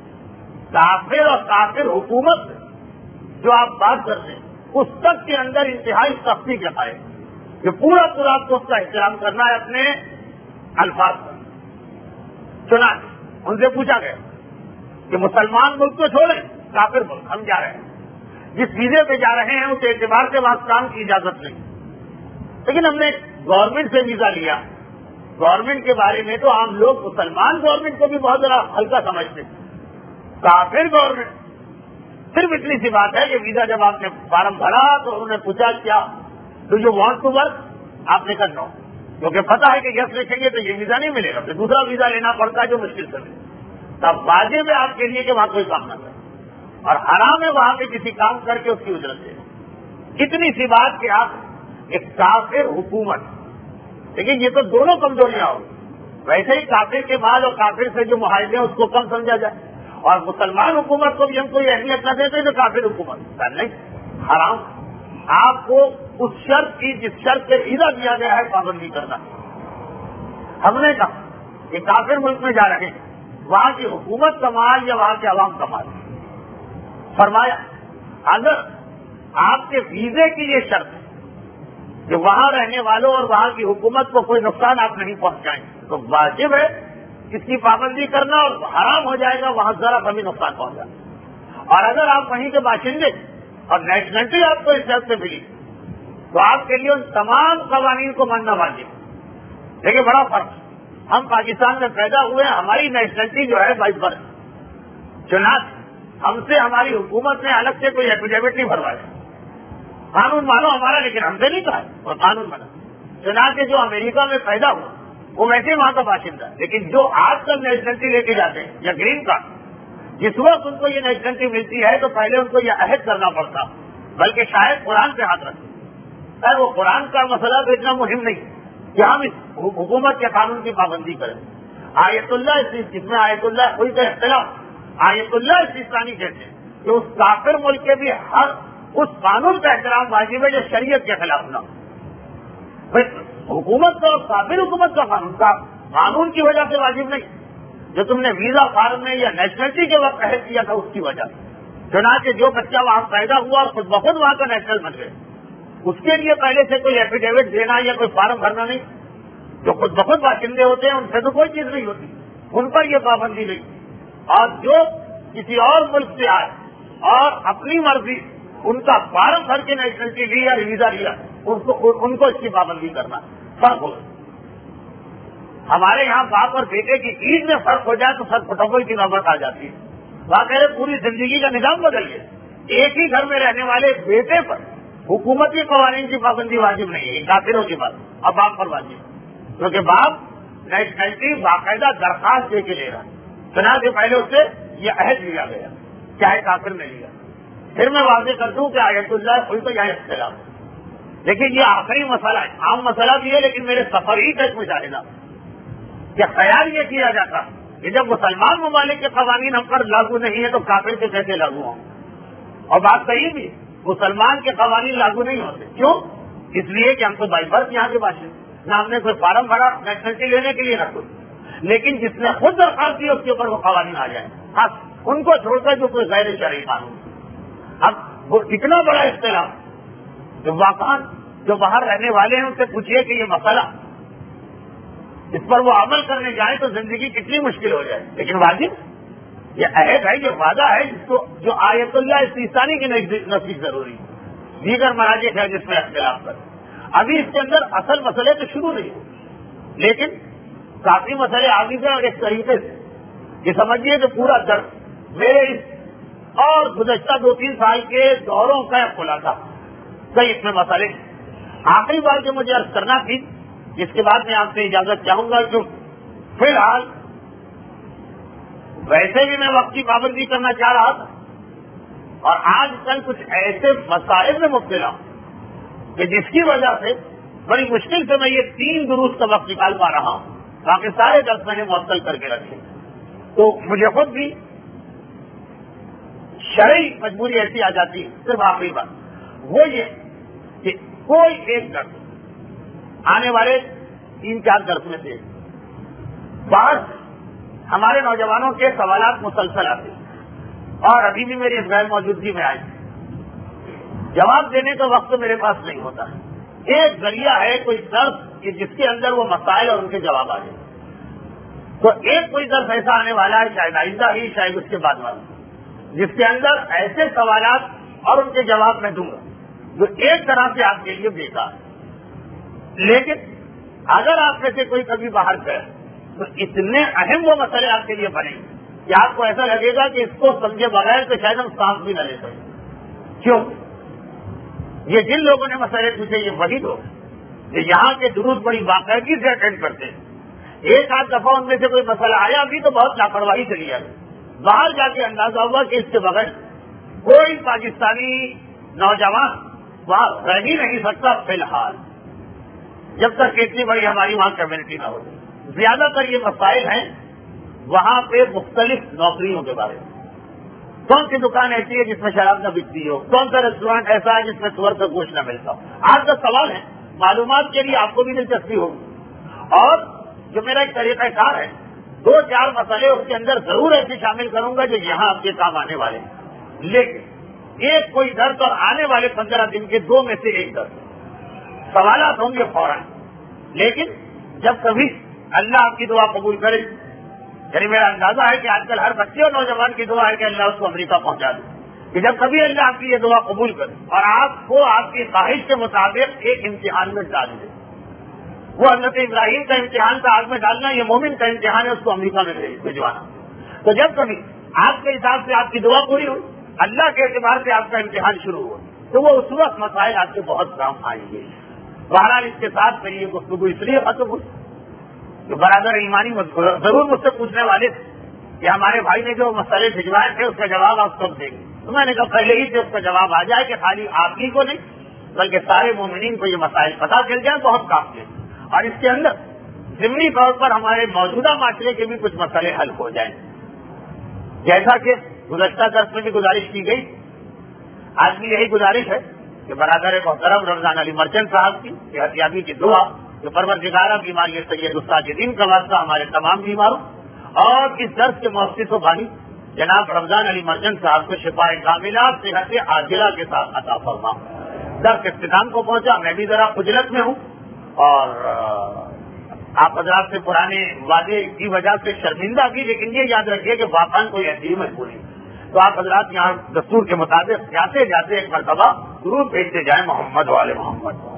کافر اور کافر حکومت جو آپ بات کرتے ہیں اس تک کے اندر انتہائی سختی کے قائل کہ پورا آپ کو اس کا احترام کرنا ہے اپنے الفاظ پر۔ چنانچہ ان سے پوچھا گیا کہ مسلمان ملک کو چھوڑیں، کافر ملک ہم جا رہے ہیں، جس ویزے پہ جا رہے ہیں اس اعتبار سے وہاں کام کی اجازت نہیں، لیکن ہم نے گورنمنٹ سے ویزا لیا۔ گورنمنٹ کے بارے میں تو عام لوگ مسلمان گورنمنٹ کو بھی بہت ذرا ہلکا سمجھتے، کافر گورنمنٹ صرف اتنی سی بات ہے کہ ویزا جب آپ نے فارم بھرا تو انہوں نے پوچھا کیا do you want to work, آپ نے کہا نو، کیونکہ پتا ہے کہ یس لکھیں گے تو یہ ویزا نہیں ملے گا، پھر دوسرا ویزا لینا پڑتا ہے جو مشکل سے ملے، تب واجب ہے آپ کے لیے کہ وہاں کوئی کام نہ کرے، اور حرام ہے وہاں پہ کسی کام کر کے اس کی اجرت دے۔ اتنی سی بات کہ آپ ایک کافر حکومت، لیکن یہ تو دونوں کمزوریاں ہو، ویسے ہی کافر کے مال اور کافر سے جو معاہدے ہیں اس کو کم سمجھا جائے، اور مسلمان حکومت کو بھی ہم کوئی اہمیت نہ دیتے تو کافر حکومت نہیں، حرام۔ آپ کو اس شرط کی جس شرط پہ ویزا دیا گیا ہے پابندی کرنا۔ ہم نے کہا کہ کافر ملک میں جا رہے ہیں، وہاں کی حکومت کا مال یا وہاں کے عوام کا مال، فرمایا اگر آپ کے ویزے کی یہ شرط ہے کہ وہاں رہنے والوں اور وہاں کی حکومت کو کوئی نقصان آپ نہیں پہنچائیں تو واجب ہے اس کی پابندی کرنا، اور حرام ہو جائے گا وہاں ذرا کبھی نقصان پہنچا۔ اور اگر آپ وہیں کے باشندے اور نیشنلٹی آپ کو اس شرط سے ملی تو آپ کے لیے ان تمام قوانین کو ماننا واجب۔ لیکن بڑا فرق، ہم پاکستان میں پیدا ہوئے، ہماری نیشنلٹی جو ہے 22 برس، چنانچہ ہم سے ہماری حکومت نے الگ سے کوئی ایفیڈیوٹ نہیں بھروایا، قانون مانو ہمارا، لیکن ہم سے نہیں کہا اور قانون بنا۔ چنانچہ جو امریکہ میں پیدا ہوا وہ ویسے وہاں کا باشندہ ہے، لیکن جو آج کل نیشنلٹی لے کے جاتے ہیں یا گرین کارڈ، جس وقت ان کو یہ نیشنلٹی ملتی ہے تو پہلے ان کو یہ عہد کرنا پڑتا، بلکہ شاید قرآن پہ ہاتھ رکھتے۔ خیر وہ قرآن کا مسئلہ تو اتنا مہم نہیں کہ ہم اس حکومت کے قانون کی پابندی کریں۔ آیت اللہ جس میں آیت اللہ کوئی کا اختلاف، آیت اللہ سیستانی کہتے ہیں کہ اس کافر ملک کے بھی ہر اس قانون کا احترام واجب ہے جو شریعت کے خلاف نہ ہو۔ حکومت کا اور کافر حکومت کا قانون کی وجہ سے واجب نہیں، جو تم نے ویزا فارم میں یا نیشنلٹی کے وقت عہد کیا تھا اس کی وجہ سے۔ چنانچہ جو بچہ وہاں پیدا ہوا اور خود بخود وہاں کا نیشنل بن گئے، اس کے لیے پہلے سے کوئی ایفیڈیوٹ دینا یا کوئی فارم بھرنا نہیں۔ جو خود بخود باشندے ہوتے ہیں ان سے تو کوئی چیز نہیں ہوتی، ان پر یہ پابندی نہیں، اور جو کسی اور ملک سے آئے اور اپنی مرضی ان کا فارم بھر کے نیشنلٹی لی یا ویزا لیا ان کو اس کی پابندی کرنا فرق ہوگا۔ ہمارے یہاں باپ اور بیٹے کی عید میں فرق ہو جائے تو سر پٹوکل کی نوبت آ جاتی ہے، وہاں کہہ رہے پوری زندگی کا نظام بدل گیا۔ ایک ہی گھر میں رہنے والے بیٹے پر حکومتی قوانین کی پابندی واجب نہیں ہے، کافروں کی بات، اب باپ پر واجب، کیونکہ باپ نیشنلٹی باقاعدہ درخواست دے کے لے رہا، چنانچہ پہلے اس سے یہ عہد لیا گیا چاہے کافر میں لیا۔ پھر میں واضح کر دوں کہ آیت اللہ کوئی تو یہاں اختلاف، لیکن یہ آخری مسئلہ ہے، عام مسئلہ بھی ہے لیکن میرے سفر ہی تک مشاہدہ کہ خیال یہ کیا جاتا کہ جب مسلمان ممالک کے قوانین ہم پر لاگو نہیں ہے تو کافر کے کیسے لاگو ہوں، اور بات صحیح بھی، مسلمان کے قوانین لاگو نہیں ہوتے، کیوں؟ اس لیے کہ ہم تو بائی برتھ یہاں کے باشندے، نہ ہم نے کوئی فارم بھرا نیشنلٹی لینے کے لیے نہ کوئی، لیکن جس نے خود درخواست کی اس کے اوپر وہ قوانین آ جائیں، ہاں ان کو چھوڑ کر جو کوئی غیر شرعی قانون۔ اب وہ اتنا بڑا اختلاف جو واقعا جو باہر رہنے والے ہیں ان سے پوچھیے کہ یہ مسئلہ اس پر وہ عمل کرنے جائیں تو زندگی کتنی مشکل ہو جائے، لیکن واجب یہ عہد ہے، یہ وعدہ ہے جس کو جو آیت اللہ سیستانی کی نصیب ضروری ہے، دیگر مراجع ہے جس میں اختلاف کر۔ ابھی اس کے اندر اصل مسئلے تو شروع نہیں ہوئے، لیکن کافی مسئلے آگے گئے اور ایک طریقے سے یہ سمجھیے کہ پورا درد میرے اس اور گزشتہ 2-3 سال کے دوروں کا خلاصہ، کئی اس میں مسئلے۔ آخری بار جو مجھے عرض کرنا تھی، جس کے بعد میں آپ سے اجازت چاہوں گا، جو فی الحال ویسے بھی میں وقت کی پابندی کرنا چاہ رہا تھا، اور آج کل کچھ ایسے مسائل میں مبتلا ہوں کہ جس کی وجہ سے بڑی مشکل سے میں یہ 3 دروس کا وقت نکال پا رہا ہوں، باقی سارے درس میں نے معطل کر کے رکھے، تو مجھے خود بھی شرعی مجبوری ایسی آ جاتی ہے۔ صرف آخری بات وہ یہ کہ کوئی ایک درس آنے والے 3-4 درس میں سے بعض ہمارے نوجوانوں کے سوالات مسلسل آتے ہیں، اور ابھی بھی میری غیر موجودگی میں آئے، جواب دینے کا وقت میرے پاس نہیں ہوتا ہے۔ ایک ذریعہ ہے کوئی درس کہ جس کے اندر وہ مسائل اور ان کے جواب آ جائیں، تو ایک کوئی درس ایسا آنے والا ہے، شاید آئندہ ہی، شاید اس کے بعد والا، جس کے اندر ایسے سوالات اور ان کے جواب میں دوں گا جو ایک طرح سے آپ کے لیے بیکار ہے۔ لیکن اگر آپ میں سے کوئی کبھی باہر گئے تو اتنے اہم وہ مسئلے آپ کے لیے بنے گے کہ آپ کو ایسا لگے گا کہ اس کو سمجھے بغیر تو شاید ہم سانس بھی نہ لے سکیں۔ کیوں؟ یہ جن لوگوں نے مسئلے پوچھے یہ وہی لوگ کہ یہاں کے دروس بڑی باقاعدگی سے اٹینڈ کرتے ہیں۔ ایک آدھ دفعہ ان میں سے کوئی مسئلہ آیا بھی تو بہت لاپرواہی چلی آئی، باہر جا کے اندازہ ہوا کہ اس کے بغیر کوئی پاکستانی نوجوان وہاں رہ ہی نہیں سکتا فی الحال، جب تک اتنی بڑی ہماری وہاں کمیونٹی نہ ہو۔ زیادہ تر یہ مسائل ہیں وہاں پہ مختلف نوکریوں کے بارے میں، کون سی دکان ایسی ہے جس میں شراب نہ بکتی ہو، کون سا ریسٹورینٹ ایسا ہے جس میں سور کا گوشت نہ ملتا ہو۔ آپ کا سوال ہے، معلومات کے لیے آپ کو بھی دلچسپی ہوگی، اور جو میرا ایک طریقہ کار ہے 2-4 مسئلے اس کے اندر ضرور ایسے شامل کروں گا جو یہاں آپ کے کام آنے والے ہیں، لیکن ایک کوئی درد اور آنے والے 15 دن کے 2 میں سے ایک درد سوالات ہوں گے فوراً۔ لیکن جب کبھی اللہ آپ کی دعا قبول کرے، یعنی میرا اندازہ ہے کہ آج کل ہر بچے اور نوجوان کی دعا ہے کہ اللہ اس کو امریکہ پہنچا دے، کہ جب کبھی اللہ آپ کی یہ دعا قبول کرے اور آپ کو آپ کی خواہش کے مطابق ایک امتحان میں ڈال دے، وہ حضرت ابراہیم کا امتحان تھا آگ میں ڈالنا، یہ مومن کا امتحان ہے اس کو امریکہ میں بھجوانا۔ تو جب کبھی آپ کے حساب سے آپ کی دعا پوری ہوئی، اللہ کے اعتبار سے آپ کا امتحان شروع ہوا، تو وہ اس وقت مسائل آپ کے بہت کام آئیں گے۔ بہرحال اس کے ساتھ میری یہ گفتگو اس لیے ختم ہوئی کہ برادر ایمانی ضرور مجھ سے پوچھنے والے تھے کہ ہمارے بھائی نے جو مسئلے بھجوائے تھے اس کا جواب آپ کب دیں گے، تو میں نے کہا پہلے ہی سے اس کا جواب آ جائے کہ خالی آپ ہی کو نہیں بلکہ سارے مومنین کو یہ مسائل پتہ چل جائے، بہت کافی ہے، اور اس کے اندر ضمنی طور پر ہمارے موجودہ معاشرے کے بھی کچھ مسئلے حل ہو جائیں، جیسا کہ گزشتہ درس میں بھی گزارش کی گئی۔ آج بھی یہی گزارش ہے کہ برادر محترم رمضان علی مرچنٹ صاحب کی صحتیابی کی دعا کہ پروردگارہ بیماری سید الساجدین کا واسطہ ہمارے تمام بیماروں اور اس درس کے مؤسس و بانی جناب رمضان علی مرچنٹ صاحب کو شفاء کاملہ صحت عاجلہ کے ساتھ عطا فرما۔ درس اختتام کو پہنچا، میں بھی ذرا خجلت میں ہوں اور آپ حضرات سے پرانے وعدے کی وجہ سے شرمندہ بھی، لیکن یہ یاد رکھیے کہ واقعاً کوئی ایسی مجبوری، تو آپ حضرات یہاں دستور کے مطابق جاتے جاتے ایک مرتبہ ضرور بھیجتے جائیں محمد والے محمد۔